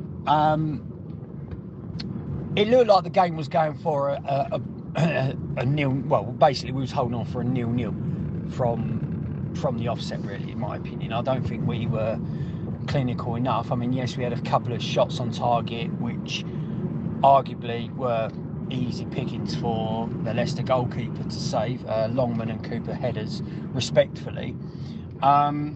It looked like the game was going for a nil. Well, basically we was holding on for a 0-0 from the offset, really, in my opinion. I don't think we were clinical enough. I mean, yes, we had a couple of shots on target which arguably were easy pickings for the Leicester goalkeeper to save, Longman and Cooper headers respectfully, and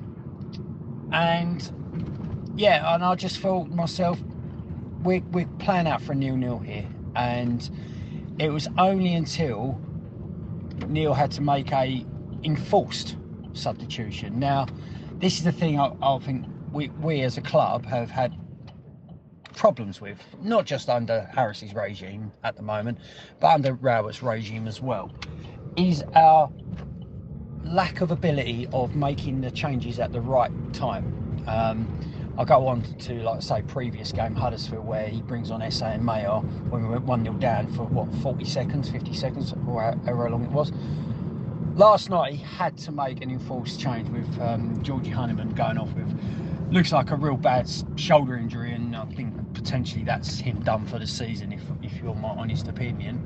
I just felt myself, we're playing out for a 0-0 here, and it was only until Neil had to make a enforced substitution. Now, this is the thing I think we as a club have had problems with, not just under Harris's regime at the moment, but under Rowett's regime as well, is our lack of ability of making the changes at the right time. I'll go on to, like I say, previous game, Huddersfield, where he brings on SA and Mayer when we went 1-0 down for, 40 seconds, 50 seconds, or however long it was. Last night, he had to make an enforced change with Georgie Honeyman going off with, looks like a real bad shoulder injury, and I think potentially that's him done for the season, if you're my honest opinion.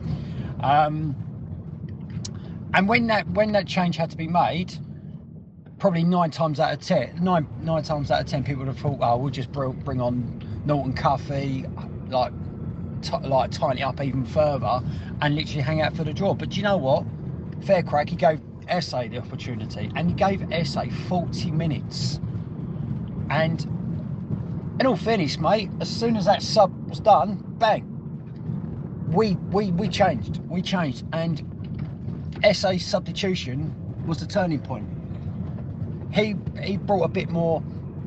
And when that change had to be made, probably 9 times out of 10 people would have thought, oh, we'll just bring on Norton Cuffy, like tighten it up even further and literally hang out for the draw. But do you know what? Fair crack, he gave SA the opportunity, and he gave SA 40 minutes. And in all fairness, mate, as soon as that sub was done, bang, we changed, and SA's substitution was the turning point. He brought a bit more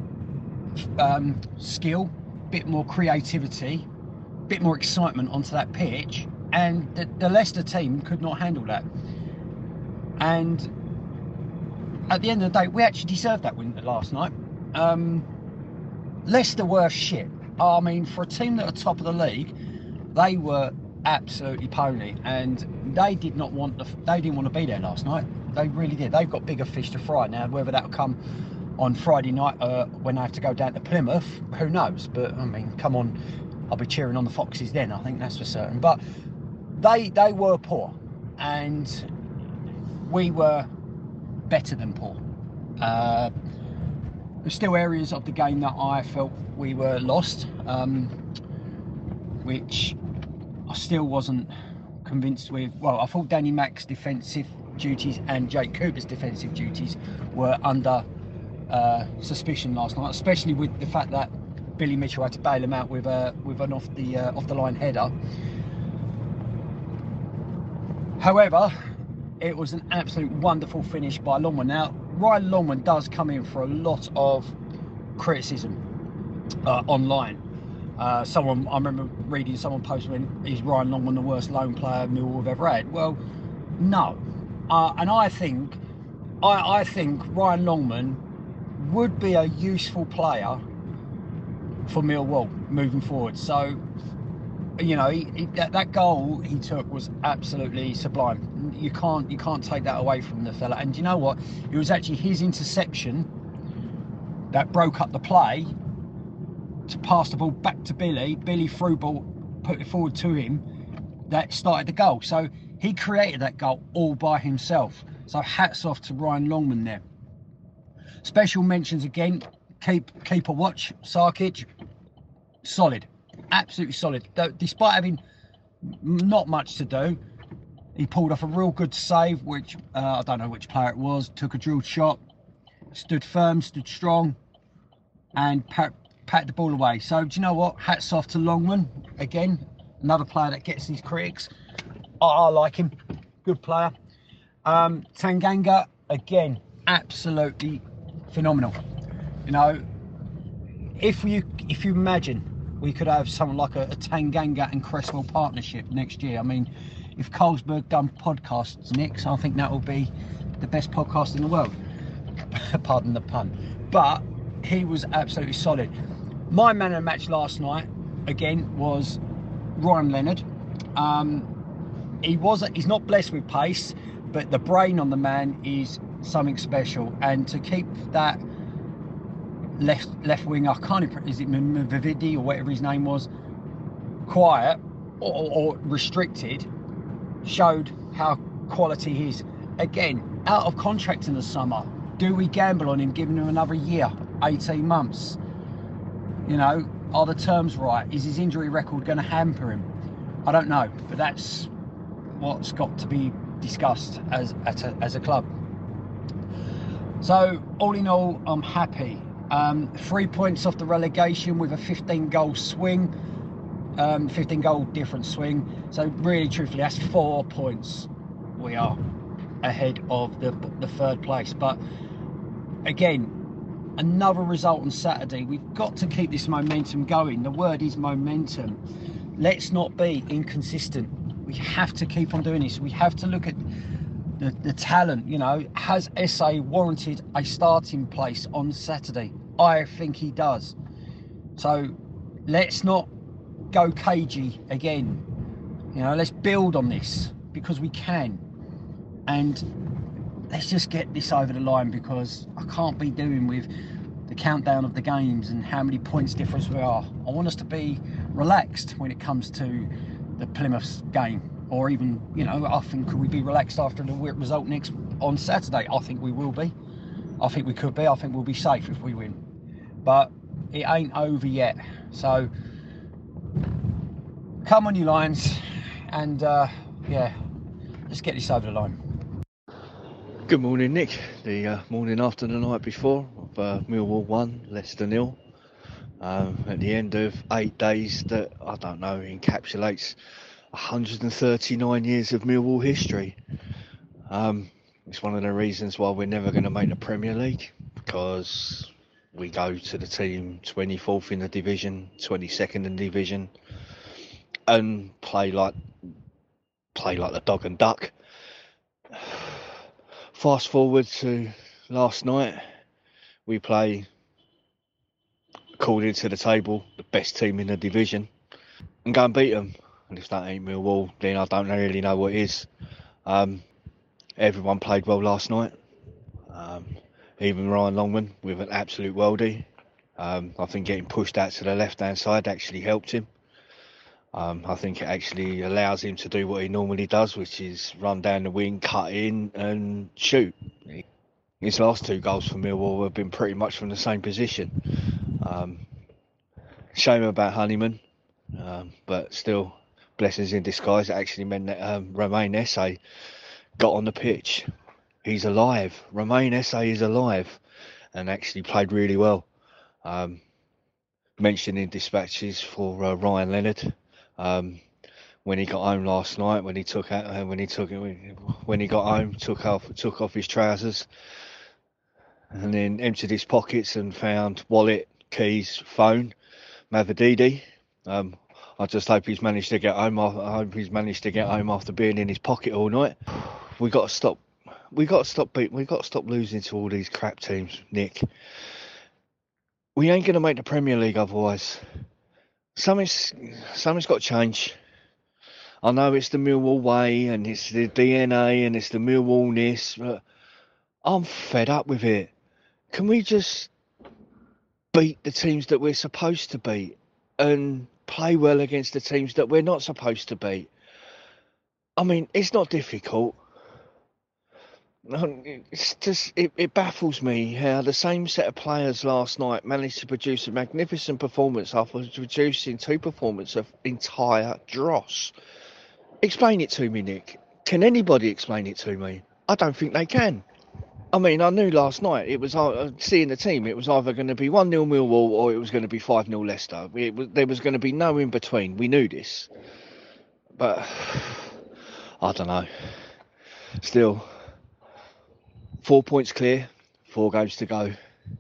skill, bit more creativity, bit more excitement onto that pitch, and the Leicester team could not handle that. And at the end of the day, we actually deserved that win last night. Leicester were shit. I mean, for a team that are top of the league, they were absolutely pony, and they didn't want to be there last night. They really did. They've got bigger fish to fry now. Whether that'll come on Friday night when I have to go down to Plymouth, who knows? But I mean, come on, I'll be cheering on the Foxes then, I think that's for certain. But they were poor, and we were better than poor. There's still areas of the game that I felt we were lost, which I still wasn't convinced with. Well, I thought Danny Mack's defensive duties and Jake Cooper's defensive duties were under suspicion last night, especially with the fact that Billy Mitchell had to bail him out with an off the line header. However, it was an absolute wonderful finish by Longman. Now, Ryan Longman does come in for a lot of criticism online. I remember reading someone post when is Ryan Longman the worst loan player Millwall have ever had? Well, no. And I think Ryan Longman would be a useful player for Millwall moving forward. So, you know, that goal he took was absolutely sublime. You can't take that away from the fella. And you know what? It was actually his interception that broke up the play to pass the ball back to Billy. Billy threw ball, put it forward to him, that started the goal. So he created that goal all by himself. So hats off to Ryan Longman there. Special mentions again, keeper watch, Sarkic, solid, absolutely solid. Despite having not much to do, he pulled off a real good save, which I don't know which player it was, took a drilled shot, stood firm, stood strong, and patted the ball away. So do you know what? Hats off to Longman. Again, another player that gets these critics. I like him. Good player. Tanganga, again, absolutely phenomenal. You know, if you imagine we could have something like a Tanganga and Cresswell partnership next year. I mean, if Carlsberg done podcasts next, I think that will be the best podcast in the world. Pardon the pun. But he was absolutely solid. My man of the match last night, again, was Ryan Leonard. He's not blessed with pace, but the brain on the man is something special. And to keep that left wing, I can't even, is it Vividi or whatever his name was, quiet or restricted, showed how quality he is. Again, out of contract in the summer. Do we gamble on him, giving him another year, 18 months? You know, are the terms right? Is his injury record going to hamper him? I don't know, but that's what's got to be discussed as a club. So all in all, I'm happy. 3 points off the relegation with a 15-goal swing, 15-goal difference swing. So really, truthfully, that's 4 points. We are ahead of the third place. But again, another result on Saturday. We've got to keep this momentum going. The word is momentum. Let's not be inconsistent. We have to keep on doing this. We have to look at the talent. You know, has SA warranted a starting place on Saturday? I think he does. So let's not go cagey again. You know, let's build on this because we can. And let's just get this over the line, because I can't be doing with the countdown of the games and how many points difference we are. I want us to be relaxed when it comes to the Plymouth game, or even, you know, I think, could we be relaxed after the result next on Saturday? I think we will be. I think we could be. I think we'll be safe if we win. But it ain't over yet. So come on, you Lions, and yeah, let's get this over the line. Good morning, Nick. The morning after the night before of Millwall 1, Leicester 0. At the end of 8 days that, I don't know, encapsulates 139 years of Millwall history. It's one of the reasons why we're never going to make the Premier League, because we go to the team 24th in the division, 22nd in the division, and play like the dog and duck. Fast forward to last night, we play, according to the table, the best team in the division, and go and beat them. And if that ain't Millwall, then I don't really know what is. Everyone played well last night. Even Ryan Longman with an absolute worldie. I think getting pushed out to the left-hand side actually helped him. I think it actually allows him to do what he normally does, which is run down the wing, cut in and shoot. his last 2 goals for Millwall have been pretty much from the same position. Shame about Honeyman, but still, blessings in disguise. It actually meant that Romain Esse got on the pitch. He's alive. Romain Esse is alive and actually played really well. Mentioned in dispatches for Ryan Leonard when he got home last night. When he got home, took off his trousers, and then emptied his pockets and found wallet, keys, phone, Mavididi. I just hope he's managed to get home. I hope he's managed to get home after being in his pocket all night. We got to stop losing to all these crap teams, Nick. We ain't going to make the Premier League otherwise. Something's got to change. I know it's the Millwall way and it's the DNA and it's the Millwallness, but I'm fed up with it. Can we just beat the teams that we're supposed to beat and play well against the teams that we're not supposed to beat? I mean, it's not difficult. It's just, it baffles me how the same set of players last night managed to produce a magnificent performance after producing 2 performances of entire dross. Explain it to me, Nick. Can anybody explain it to me? I don't think they can. I mean, I knew last night, it was seeing the team, it was either going to be 1-0 Millwall or it was going to be 5-0 Leicester. There was going to be no in between. We knew this. But, I don't know. Still, 4 points clear, 4 games to go.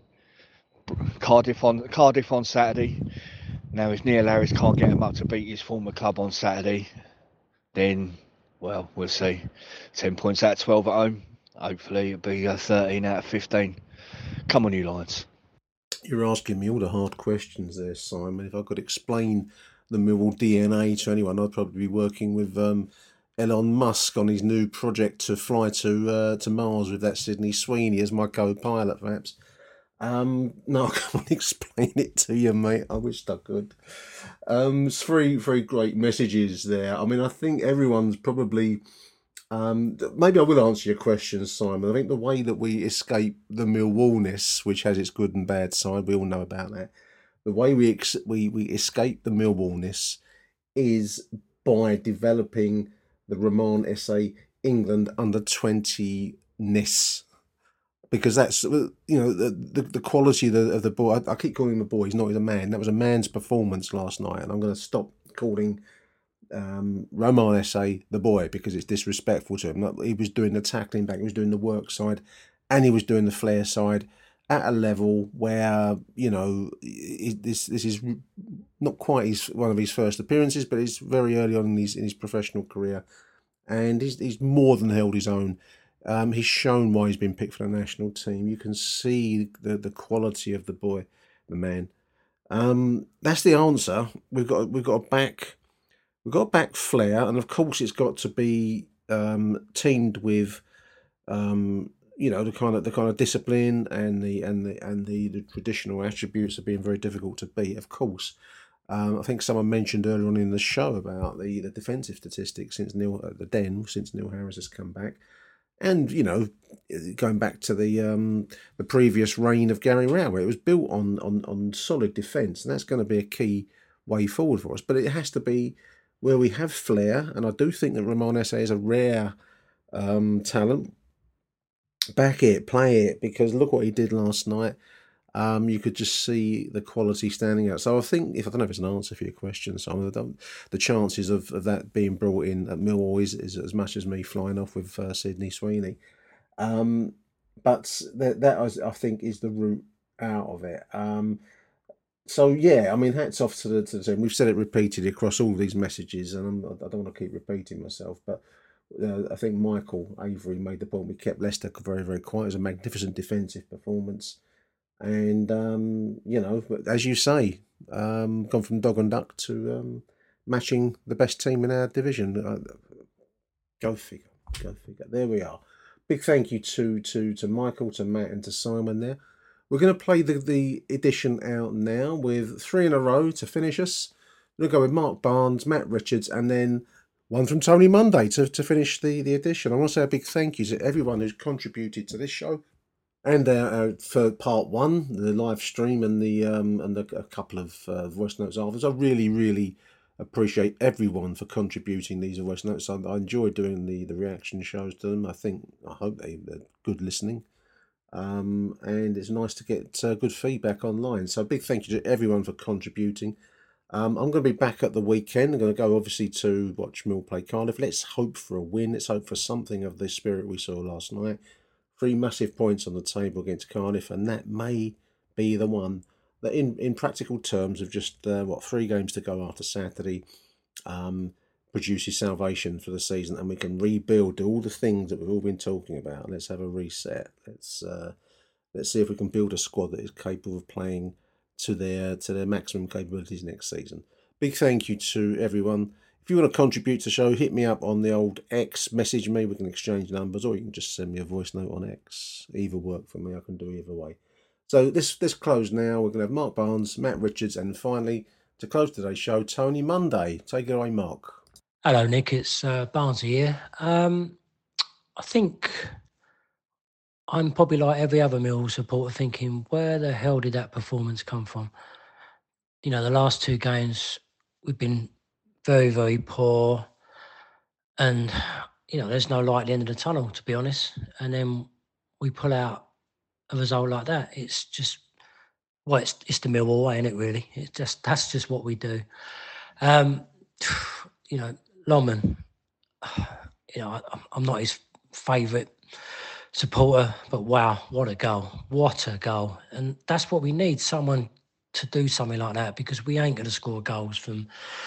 Cardiff on Saturday. Now, if Neil Harris can't get him up to beat his former club on Saturday, then, well, we'll see. 10 points out of 12 at home. Hopefully it'll be 13 out of 15. Come on, you Lions. You're asking me all the hard questions there, Simon. If I could explain the Millwall DNA to anyone, I'd probably be working with Elon Musk on his new project to fly to Mars with that Sydney Sweeney as my co-pilot, perhaps. No, I can't explain it to you, mate. I wish I could. It's very great messages there. I mean, I think everyone's probably... maybe I will answer your question, Simon. I think the way that we escape the Millwallness, which has its good and bad side, we all know about that. The way we escape the Millwallness is by developing the Romain Esse England under-20-ness. Because that's, you know, the quality of the boy. I keep calling him a boy. He's not. He's a man. That was a man's performance last night, and I'm going to stop calling Romain Esse the boy because it's disrespectful to him. He was doing the tackling back. He was doing the work side, and he was doing the flair side at a level where, you know, this is not quite one of his first appearances, but it's very early on in his professional career, and he's more than held his own. He's shown why he's been picked for the national team. You can see the quality of the boy, the man. That's the answer. We've got to back flair, and of course it's got to be teamed with you know, the kind of discipline and the traditional attributes of being very difficult to beat. Of course, I think someone mentioned earlier on in the show about the defensive statistics since Neil Harris has come back. And, you know, going back to the previous reign of Gary Rowett, where it was built on solid defence, and that's going to be a key way forward for us. But it has to be where we have flair, and I do think that Romain Esse is a rare talent. Back it, play it, because look what he did last night. You could just see the quality standing out. So I think, I don't know if it's an answer for your question, Simon, the chances of that being brought in at Millwall is as much as me flying off with Sydney Sweeney. But that I think is the route out of it. So yeah, I mean, hats off to the team. We've said it repeatedly across all these messages, and I don't want to keep repeating myself, but I think Michael Avery made the point. We kept Leicester very, very quiet. It was a magnificent defensive performance. And, you know, as you say, gone from dog and duck to matching the best team in our division. Go figure. There we are. Big thank you to Michael, to Matt and to Simon there. We're going to play the edition out now with 3 in a row to finish us. We're going to go with Mark Barnes, Matt Richards, and then one from Tony Monday to finish the edition. I want to say a big thank you to everyone who's contributed to this show And for part one, the live stream and a couple of voice notes afterwards, I really appreciate everyone for contributing these voice notes. I enjoy doing the reaction shows to them. I hope they're good listening. And it's nice to get good feedback online. So big thank you to everyone for contributing. I'm going to be back at the weekend. I'm going to go obviously to watch Mill play Cardiff. Let's hope for a win. Let's hope for something of the spirit we saw last night. 3 massive points on the table against Cardiff, and that may be the one that in practical terms of just 3 games to go after Saturday produces salvation for the season, and we can rebuild, do all the things that we've all been talking about. Let's have a reset. Let's see if we can build a squad that is capable of playing to their maximum capabilities next season. Big thank you to everyone. If you want to contribute to the show, hit me up on the old X, message me, we can exchange numbers, or you can just send me a voice note on X. Either work for me, I can do either way. So this close now. We're going to have Mark Barnes, Matt Richards, and finally, to close today's show, Tony Monday. Take it away, Mark. Hello, Nick. It's Barnes here. I think I'm probably like every other Millwall supporter thinking, where the hell did that performance come from? The last 2 games, we've been very, very poor. And, there's no light at the end of the tunnel, to be honest. And then we pull out a result like that. It's just, it's the Millwall way, isn't it, really? That's just what we do. Longman, I'm not his favourite supporter, but wow, what a goal. What a goal. And that's what we need, someone to do something like that, because we ain't going to score goals from,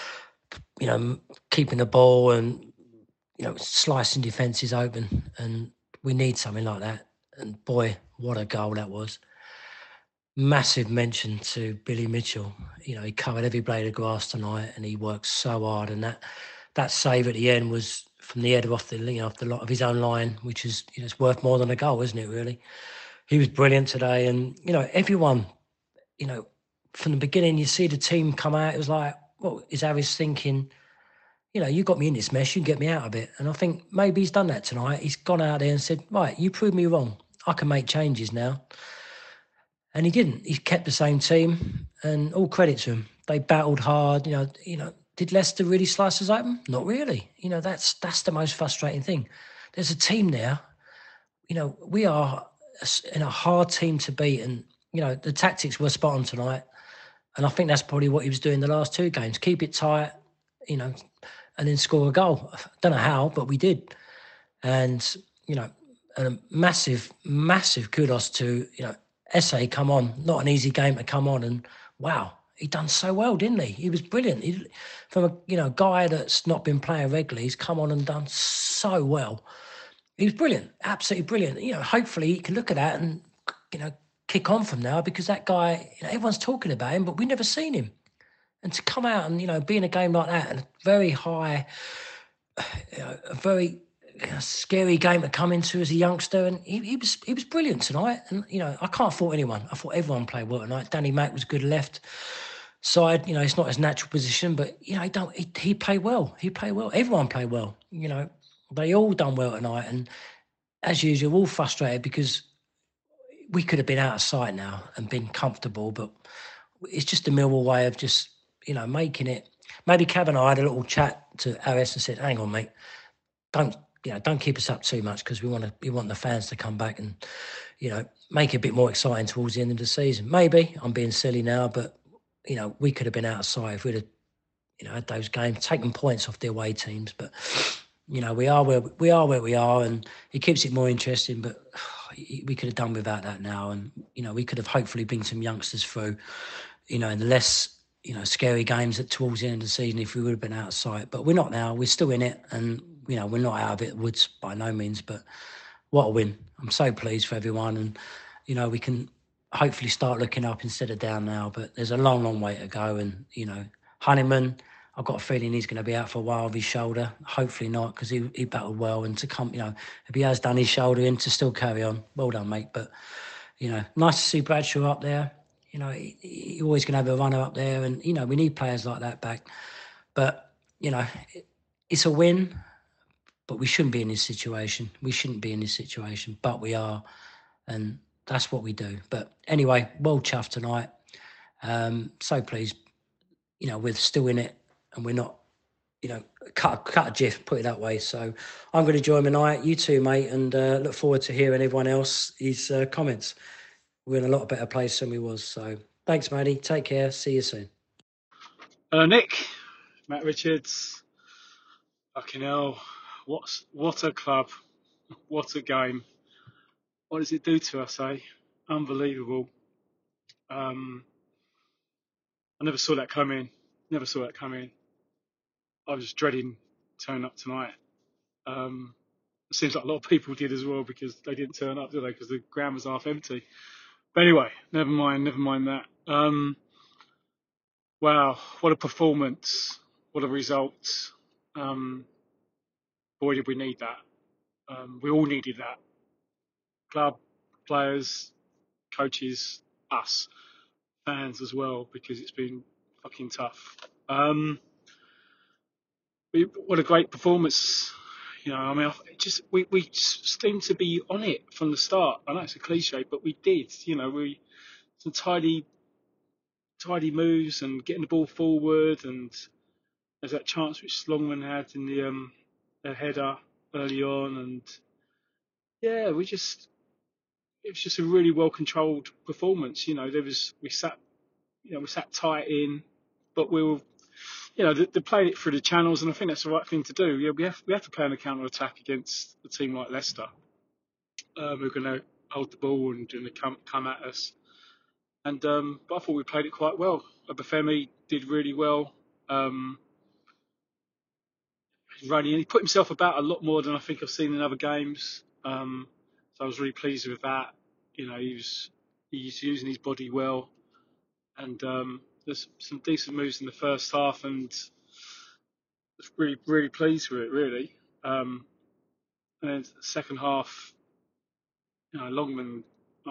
keeping the ball and, slicing defences open. And we need something like that. And boy, what a goal that was. Massive mention to Billy Mitchell. He covered every blade of grass tonight and he worked so hard. And that save at the end was from the header off the off the lot of his own line, which is it's worth more than a goal, isn't it? Really, he was brilliant today, and everyone, from the beginning, you see the team come out. It was like, what is Harris thinking? You got me in this mess, you can get me out of it. And I think maybe he's done that tonight. He's gone out there and said, right, you proved me wrong. I can make changes now. And he didn't. He kept the same team, and all credit to him. They battled hard. Did Leicester really slice us open? Not really. That's the most frustrating thing. There's a team there. We are in a hard team to beat, and the tactics were spot on tonight. And I think that's probably what he was doing the last 2 games. Keep it tight, and then score a goal. I don't know how, but we did. And a massive kudos to Esse come on. Not an easy game to come on, and wow. He done so well, didn't he? He was brilliant. From a guy that's not been playing regularly, he's come on and done so well. He was brilliant, absolutely brilliant. Hopefully he can look at that and kick on from now, because that guy, everyone's talking about him, but we've never seen him. And to come out and be in a game like that, and a very high, a very scary game to come into as a youngster, and he was brilliant tonight. And I can't fault anyone. I thought everyone played well tonight. Danny Mack was good left side. It's not his natural position, but he played well. He played well. Everyone played well. They all done well tonight, and as usual, all frustrated because we could have been out of sight now and been comfortable, but it's just the Millwall way of just making it. Maybe Cav and I had a little chat to Harris and said, "Hang on, mate, don't keep us up too much, because we want the fans to come back and, make it a bit more exciting towards the end of the season." Maybe I'm being silly now, but, we could have been out of sight if we'd have, had those games, taken points off the away teams. But, we are where we are, and it keeps it more interesting. But we could have done without that now. And, we could have hopefully bring some youngsters through, in the less, scary games towards the end of the season if we would have been out of sight. But we're not now. We're still in it, and we're not out of it woods by no means, but what a win. I'm so pleased for everyone, and, we can hopefully start looking up instead of down now, but there's a long, long way to go. And, Honeyman, I've got a feeling he's going to be out for a while with his shoulder. Hopefully not, because he battled well, and to come, if he has done his shoulder in, to still carry on. Well done, mate. But, nice to see Bradshaw up there. He always going to have a runner up there, and, we need players like that back. But, it's a win. But we shouldn't be in this situation. We shouldn't be in this situation, but we are. And, that's what we do. But anyway, well chuffed tonight. So pleased, we're still in it and we're not, cut a jiff, put it that way. So I'm going to enjoy my night. You too, mate, and look forward to hearing everyone else's comments. We're in a lot better place than we was. So thanks, matey. Take care. See you soon. Nick, Matt Richards. Fucking hell. What a club. What a game. What does it do to us, eh? Unbelievable. I never saw that coming. I was dreading turning up tonight. It seems like a lot of people did as well because they didn't turn up, did they? Because the ground was half empty. But anyway, never mind that. Wow, what a performance. What a result. Boy, did we need that. We all needed that. Club, players, coaches, us, fans as well, because it's been fucking tough. What a great performance. We just seemed to be on it from the start. I know it's a cliche, but we did. Some tidy moves and getting the ball forward, and there's that chance which Longman had in the header early on, and yeah, it was just a really well controlled performance. We sat tight in, but we were. They played it through the channels, and I think that's the right thing to do. Yeah, we have to play on a counter attack against a team like Leicester, who are going to hold the ball and going to come at us. And but I thought we played it quite well. Obafemi did really well. He put himself about a lot more than I think I've seen in other games. So I was really pleased with that. He's using his body well, and there's some decent moves in the first half, and I was really, really pleased with it, really. And then the second half, Longman,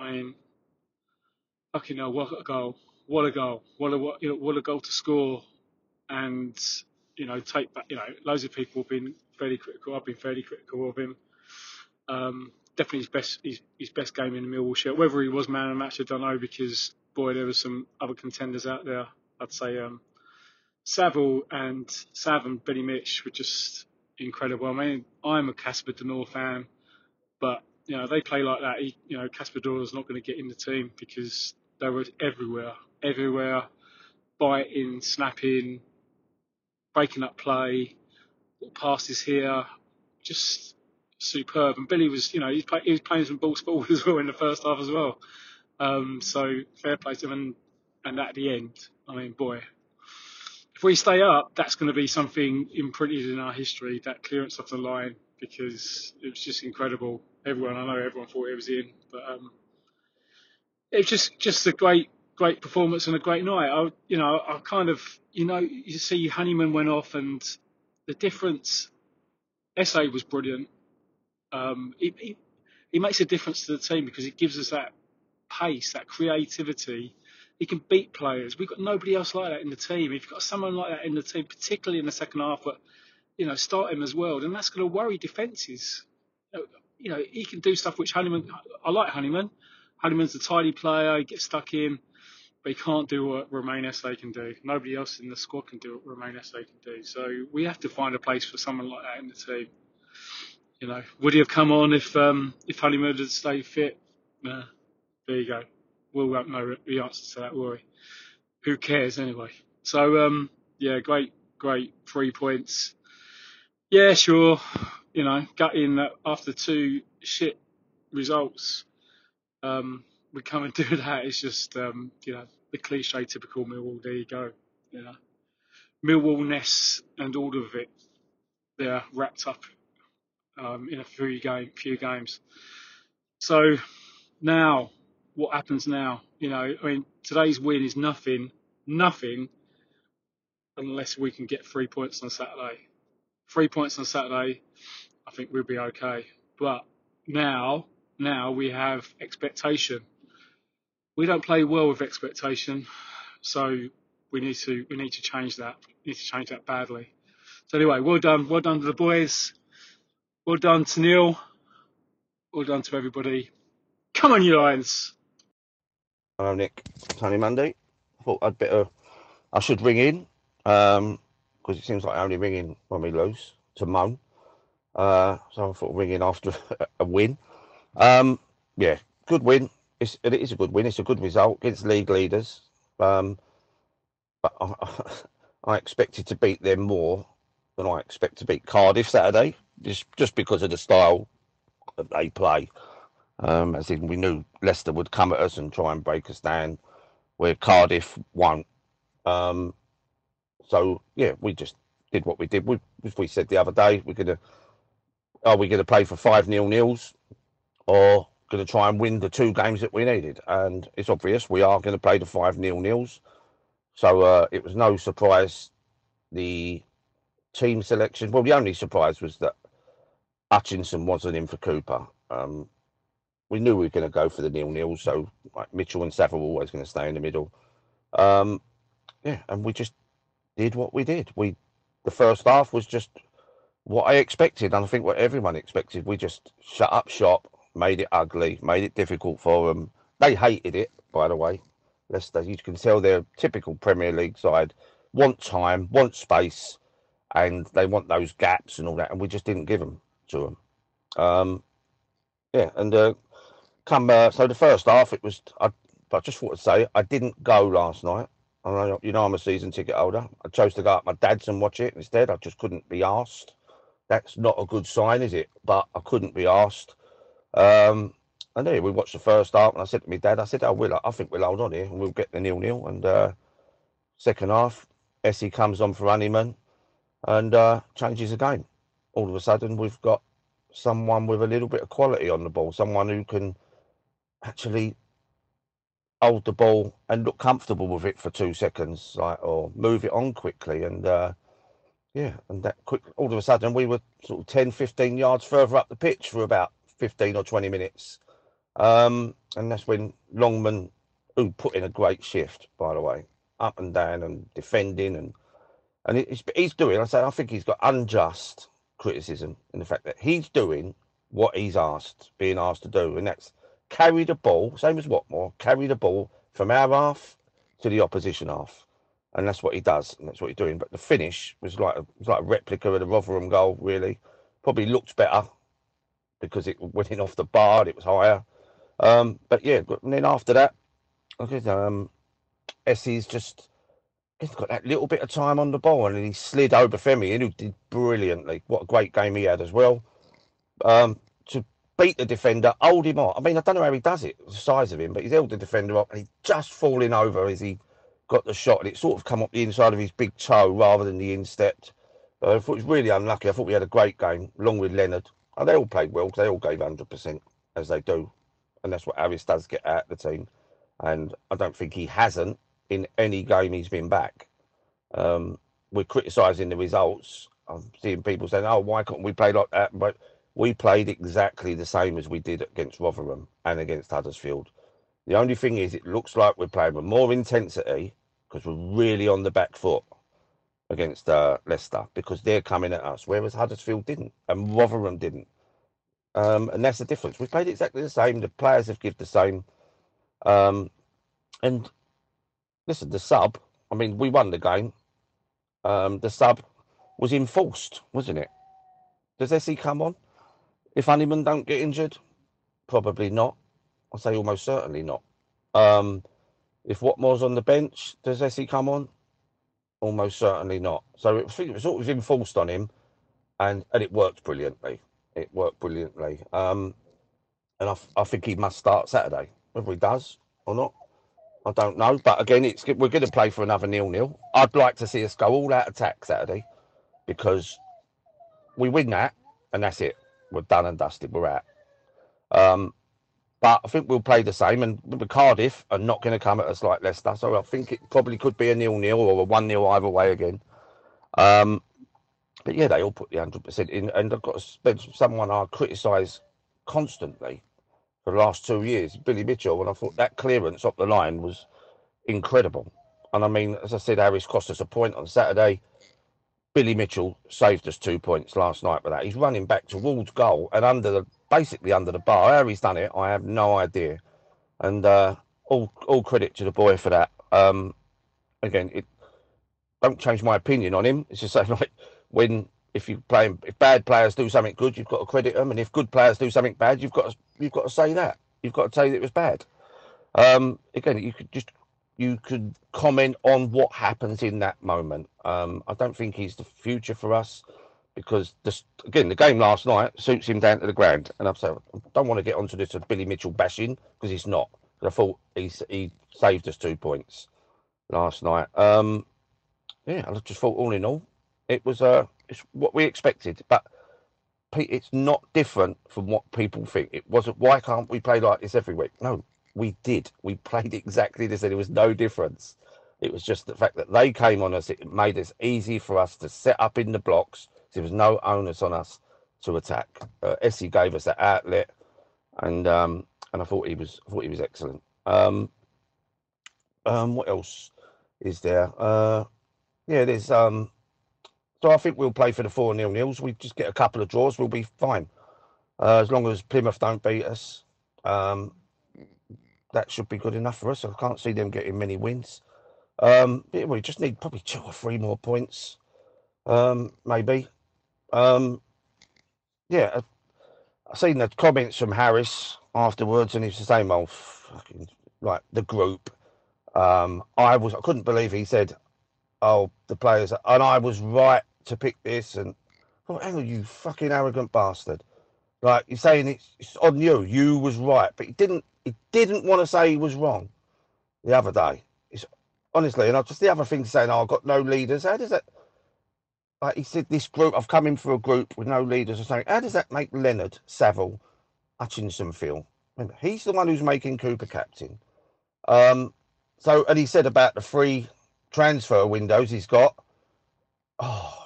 fucking hell, what a goal. What a goal. What a goal to score. And, take back, loads of people have been fairly critical. I've been fairly critical of him. Definitely his best game in the Millwall shirt. Whether he was man of the match, I don't know, because, boy, there were some other contenders out there. I'd say Sav and Billy Mitch were just incredible. I mean, I'm a Casper Denor fan, but, they play like that. Casper Denor's not going to get in the team because they were everywhere, biting, snapping, breaking up play, passes here, just superb. And Billy was, he was playing some balls forward as well in the first half as well. So fair play to him. And at the end, I mean, boy, if we stay up, that's going to be something imprinted in our history, that clearance off the line, because it was just incredible. I know everyone thought it was in, but it was just a great performance and a great night. I kind of, you see Honeyman went off, and the difference, SA was brilliant. He makes a difference to the team because it gives us that pace, that creativity. He can beat players. We've got nobody else like that in the team. If you've got someone like that in the team, particularly in the second half, but start him as well, then that's going to worry defences. He can do stuff which Honeyman. I like Honeyman. Honeyman's a tidy player. He gets stuck in, but he can't do what Romain Esse can do. Nobody else in the squad can do what Romain Esse can do. So we have to find a place for someone like that in the team. Would he have come on if Honeyman had stayed fit? Nah. There you go. We won't know the answer to that, will we? Who cares anyway? So, great 3 points. Yeah, sure. Gutting that after 2 shit results, we come and do that. It's just, the cliche, typical Millwall. There you go. Millwall-ness and all of it. They're wrapped up in a few games. So now, what happens now? Today's win is nothing unless we can get 3 points on Saturday. 3 points on Saturday, I think we'll be okay. But now we have expectation. We don't play well with expectation, so we need to change that. We need to change that badly. So anyway, well done to the boys. Well done to Neil. Well done to everybody. Come on, you Lions. Hello, Nick. Tony Mundy. I thought I should ring in because it seems like I only ring in when we lose to moan. So I thought ring in after a win. Yeah, good win. It is a good win. It's a good result against league leaders. But I expected to beat them more than I expect to beat Cardiff Saturday, just because of the style that they play. As in, we knew Leicester would come at us and try and break us down, where Cardiff won't. So yeah, we just did what we did. We said the other day, are we gonna play for 5-0 or going to try and win the 2 games that we needed? And it's obvious we are going to play the 5-0. So it was no surprise the team selection. Well, the only surprise was that Hutchinson wasn't in for Cooper. We knew we were going to go for the 0-0, so like, Mitchell and Saville were always going to stay in the middle. Yeah, and we just did what we did. The first half was just what I expected, and I think what everyone expected. We just shut up shop, made it ugly, made it difficult for them. They hated it, by the way. Leicester, you can tell they're a typical Premier League side. Want time, want space, and they want those gaps and all that, and we just didn't give them to them. Yeah, and so the first half, it was. I just thought to say I didn't go last night. You know I'm a season ticket holder. I chose to go at my dad's and watch it instead. I just couldn't be asked. That's not a good sign, is it? But I couldn't be asked. And then we watched the first half, and I said to my dad, I said, I think we'll hold on here and we'll get the 0-0. And second half, Essie comes on for Honeyman and changes the game. All of a sudden, we've got someone with a little bit of quality on the ball, someone who can actually hold the ball and look comfortable with it for 2 seconds, or move it on quickly. And yeah, and that quick, all of a sudden, we were sort of 10, 15 yards further up the pitch for about 15 or 20 minutes. And that's when Longman, who put in a great shift, by the way, up and down and defending, and he's doing, I think he's got unjust criticism in the fact that he's doing what he's being asked to do, and that's carry the ball, same as Watmore, carry the ball from our half to the opposition half. And that's what he does, and that's what he's doing. But the finish was like a replica of the Rotherham goal, really. Probably looked better because it went in off the bar and it was higher. But yeah, and then after that, Essie's he's got that little bit of time on the ball, and he slid over Femi, who did brilliantly. What a great game he had as well. To beat the defender, hold him on. I mean, I don't know how he does it, the size of him, but he's held the defender up and he's just falling over as he got the shot, and it sort of come up the inside of his big toe rather than the instep. I thought it was really unlucky. I thought we had a great game, along with Leonard. And they all played well because they all gave 100%, as they do. And that's what Harris does get out of the team. And I don't think he hasn't in any game he's been back. We're criticising the results. I'm seeing people saying, oh, why can't we play like that? But we played exactly the same as we did against Rotherham and against Huddersfield. The only thing is, it looks like we're playing with more intensity because we're really on the back foot against Leicester, because they're coming at us, whereas Huddersfield didn't and Rotherham didn't. And that's the difference. We played exactly the same. The players have given the same. And listen, the sub, I mean, we won the game. The sub was enforced, wasn't it? Does Essie come on? If Honeyman don't get injured? Probably not. I'll say almost certainly not. If Watmore's on the bench, does Essie come on? Almost certainly not. So I think it was sort of enforced on him, and it worked brilliantly. It worked brilliantly. And I think he must start Saturday. Whether he does or not, I don't know. But again, we're going to play for another 0-0. I'd like to see us go all out attack Saturday, because we win that, and that's it. We're done and dusted. We're out. But I think we'll play the same, and the Cardiff are not going to come at us like Leicester. So I think it probably could be a 0-0 or a 1-0 either way again. But yeah, they all put the 100% in. And I've got to spend someone I criticise constantly for the last 2 years, Billy Mitchell, and I thought that clearance up the line was incredible. And I mean, as I said, Harris cost us a point on Saturday. Billy Mitchell saved us 2 points last night with that. He's running back towards goal and under the basically under the bar. How he's done it, I have no idea. And all credit to the boy for that. Again, it don't change my opinion on him. It's just saying, like, if bad players do something good, you've got to credit them, and if good players do something bad, you've got to say that. You've got to say that it was bad. Again, you could comment on what happens in that moment. I don't think he's the future for us, because the game last night suits him down to the ground. And I don't want to get onto this of Billy Mitchell bashing, because he's not. I thought he saved us 2 points last night. I just thought all in all, it's what we expected. But it's not different from what people think. It wasn't, why can't we play like this every week? No, we did. We played exactly this, and there was no difference. It was just the fact that they came on us. It made it easy for us to set up in the blocks. There was no onus on us to attack. Essie gave us that outlet, and I thought he was excellent. What else is there? There's so I think we'll play for the 4-0. We just get a couple of draws, we'll be fine. As long as Plymouth don't beat us, that should be good enough for us. I can't see them getting many wins. We just need probably 2 or 3 more points, maybe. I've seen the comments from Harris afterwards, and it's the same old fucking, like, the group. I couldn't believe he said, "Oh, the players," and I was right to pick this. And oh, hang on, you fucking arrogant bastard! Like, you're saying it's on you. You was right, but he didn't want to say he was wrong the other day. It's honestly, and just the other thing saying, "Oh, I've got no leaders." How does that? Like he said, this group, I've come in for a group with no leaders or something. How does that make Leonard, Saville, Hutchinson feel? Remember, he's the one who's making Cooper captain. And he said about the 3 transfer windows he's got. Oh,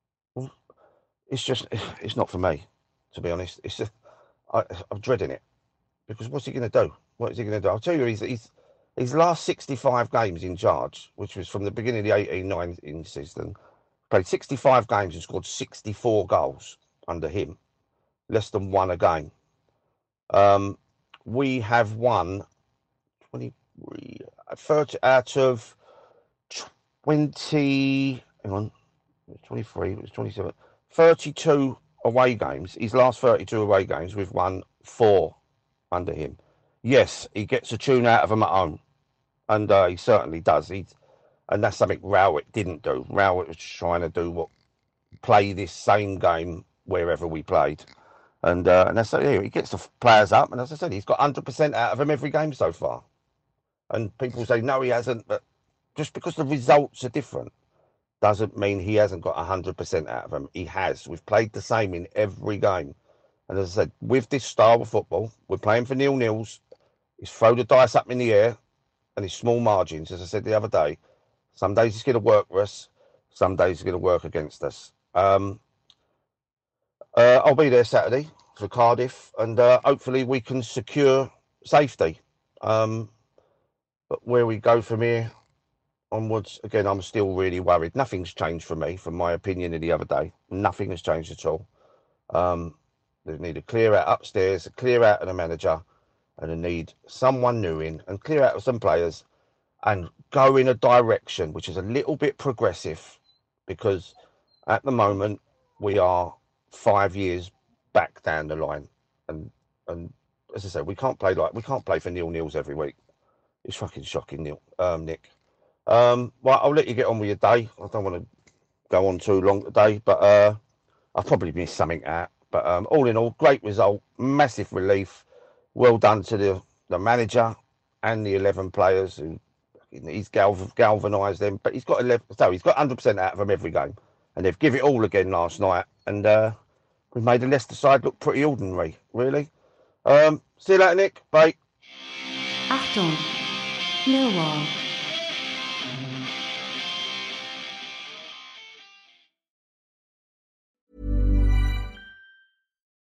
it's not for me, to be honest. It's just, I'm dreading it, because what's he going to do? What is he going to do? I'll tell you, his last 65 games in charge, which was from the beginning of the 18-19 season, played 65 games and scored 64 goals under him, less than 1 a game. We have won 30 out of 20. Hang on, 23. It was 27. 32 away games. His last 32 away games, we've won 4 under him. Yes, he gets a tune out of them at home, and he certainly does. And that's something Rowett didn't do. Rowett was trying to play this same game wherever we played. And that's he gets the players up, and as I said, he's got 100% out of them every game so far. And people say, no, he hasn't, but just because the results are different doesn't mean he hasn't got 100% out of them. He has. We've played the same in every game. And as I said, with this style of football, we're playing for 0-0s. He's throw the dice up in the air, and it's small margins, as I said the other day. Some days he's going to work for us. Some days he's going to work against us. I'll be there Saturday for Cardiff, and hopefully we can secure safety. But where we go from here onwards, again, I'm still really worried. Nothing's changed for me from my opinion of the other day. Nothing has changed at all. They need to clear out upstairs, clear out of the manager, and they need someone new in, and clear out of some players, and go in a direction which is a little bit progressive, because at the moment we are 5 years back down the line, and as I said, we can't play for 0-0s every week. It's fucking shocking, Nick. Well, I'll let you get on with your day. I don't want to go on too long today, but I've probably missed something out. But all in all, great result, massive relief. Well done to the manager and the 11 players who he's galvanised them. But he's got 11, so he's got 100% out of them every game, and they've given it all again last night. And we've made the Leicester side look pretty ordinary, really. See you later, Nick. Bye. Achtung, Millwall.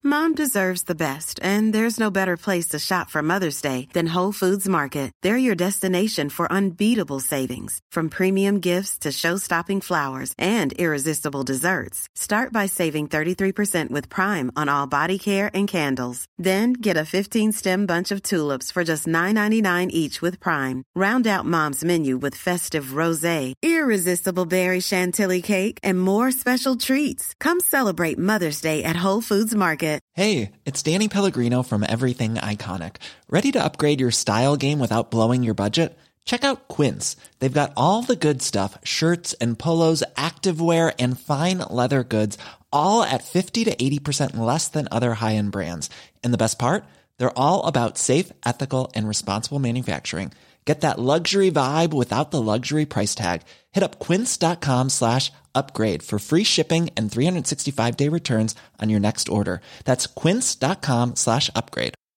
Mom deserves the best, and there's no better place to shop for Mother's Day than Whole Foods Market. They're your destination for unbeatable savings, from premium gifts to show-stopping flowers and irresistible desserts. Start by saving 33% with Prime on all body care and candles. Then get a 15-stem bunch of tulips for just $9.99 each with Prime. Round out Mom's menu with festive rosé, irresistible berry chantilly cake, and more special treats. Come celebrate Mother's Day at Whole Foods Market. Hey, it's Danny Pellegrino from Everything Iconic. Ready to upgrade your style game without blowing your budget? Check out Quince. They've got all the good stuff, shirts and polos, activewear, and fine leather goods, all at 50 to 80% less than other high-end brands. And the best part? They're all about safe, ethical, and responsible manufacturing. Get that luxury vibe without the luxury price tag. Hit up quince.com/upgrade for free shipping and 365-day returns on your next order. That's quince.com/upgrade.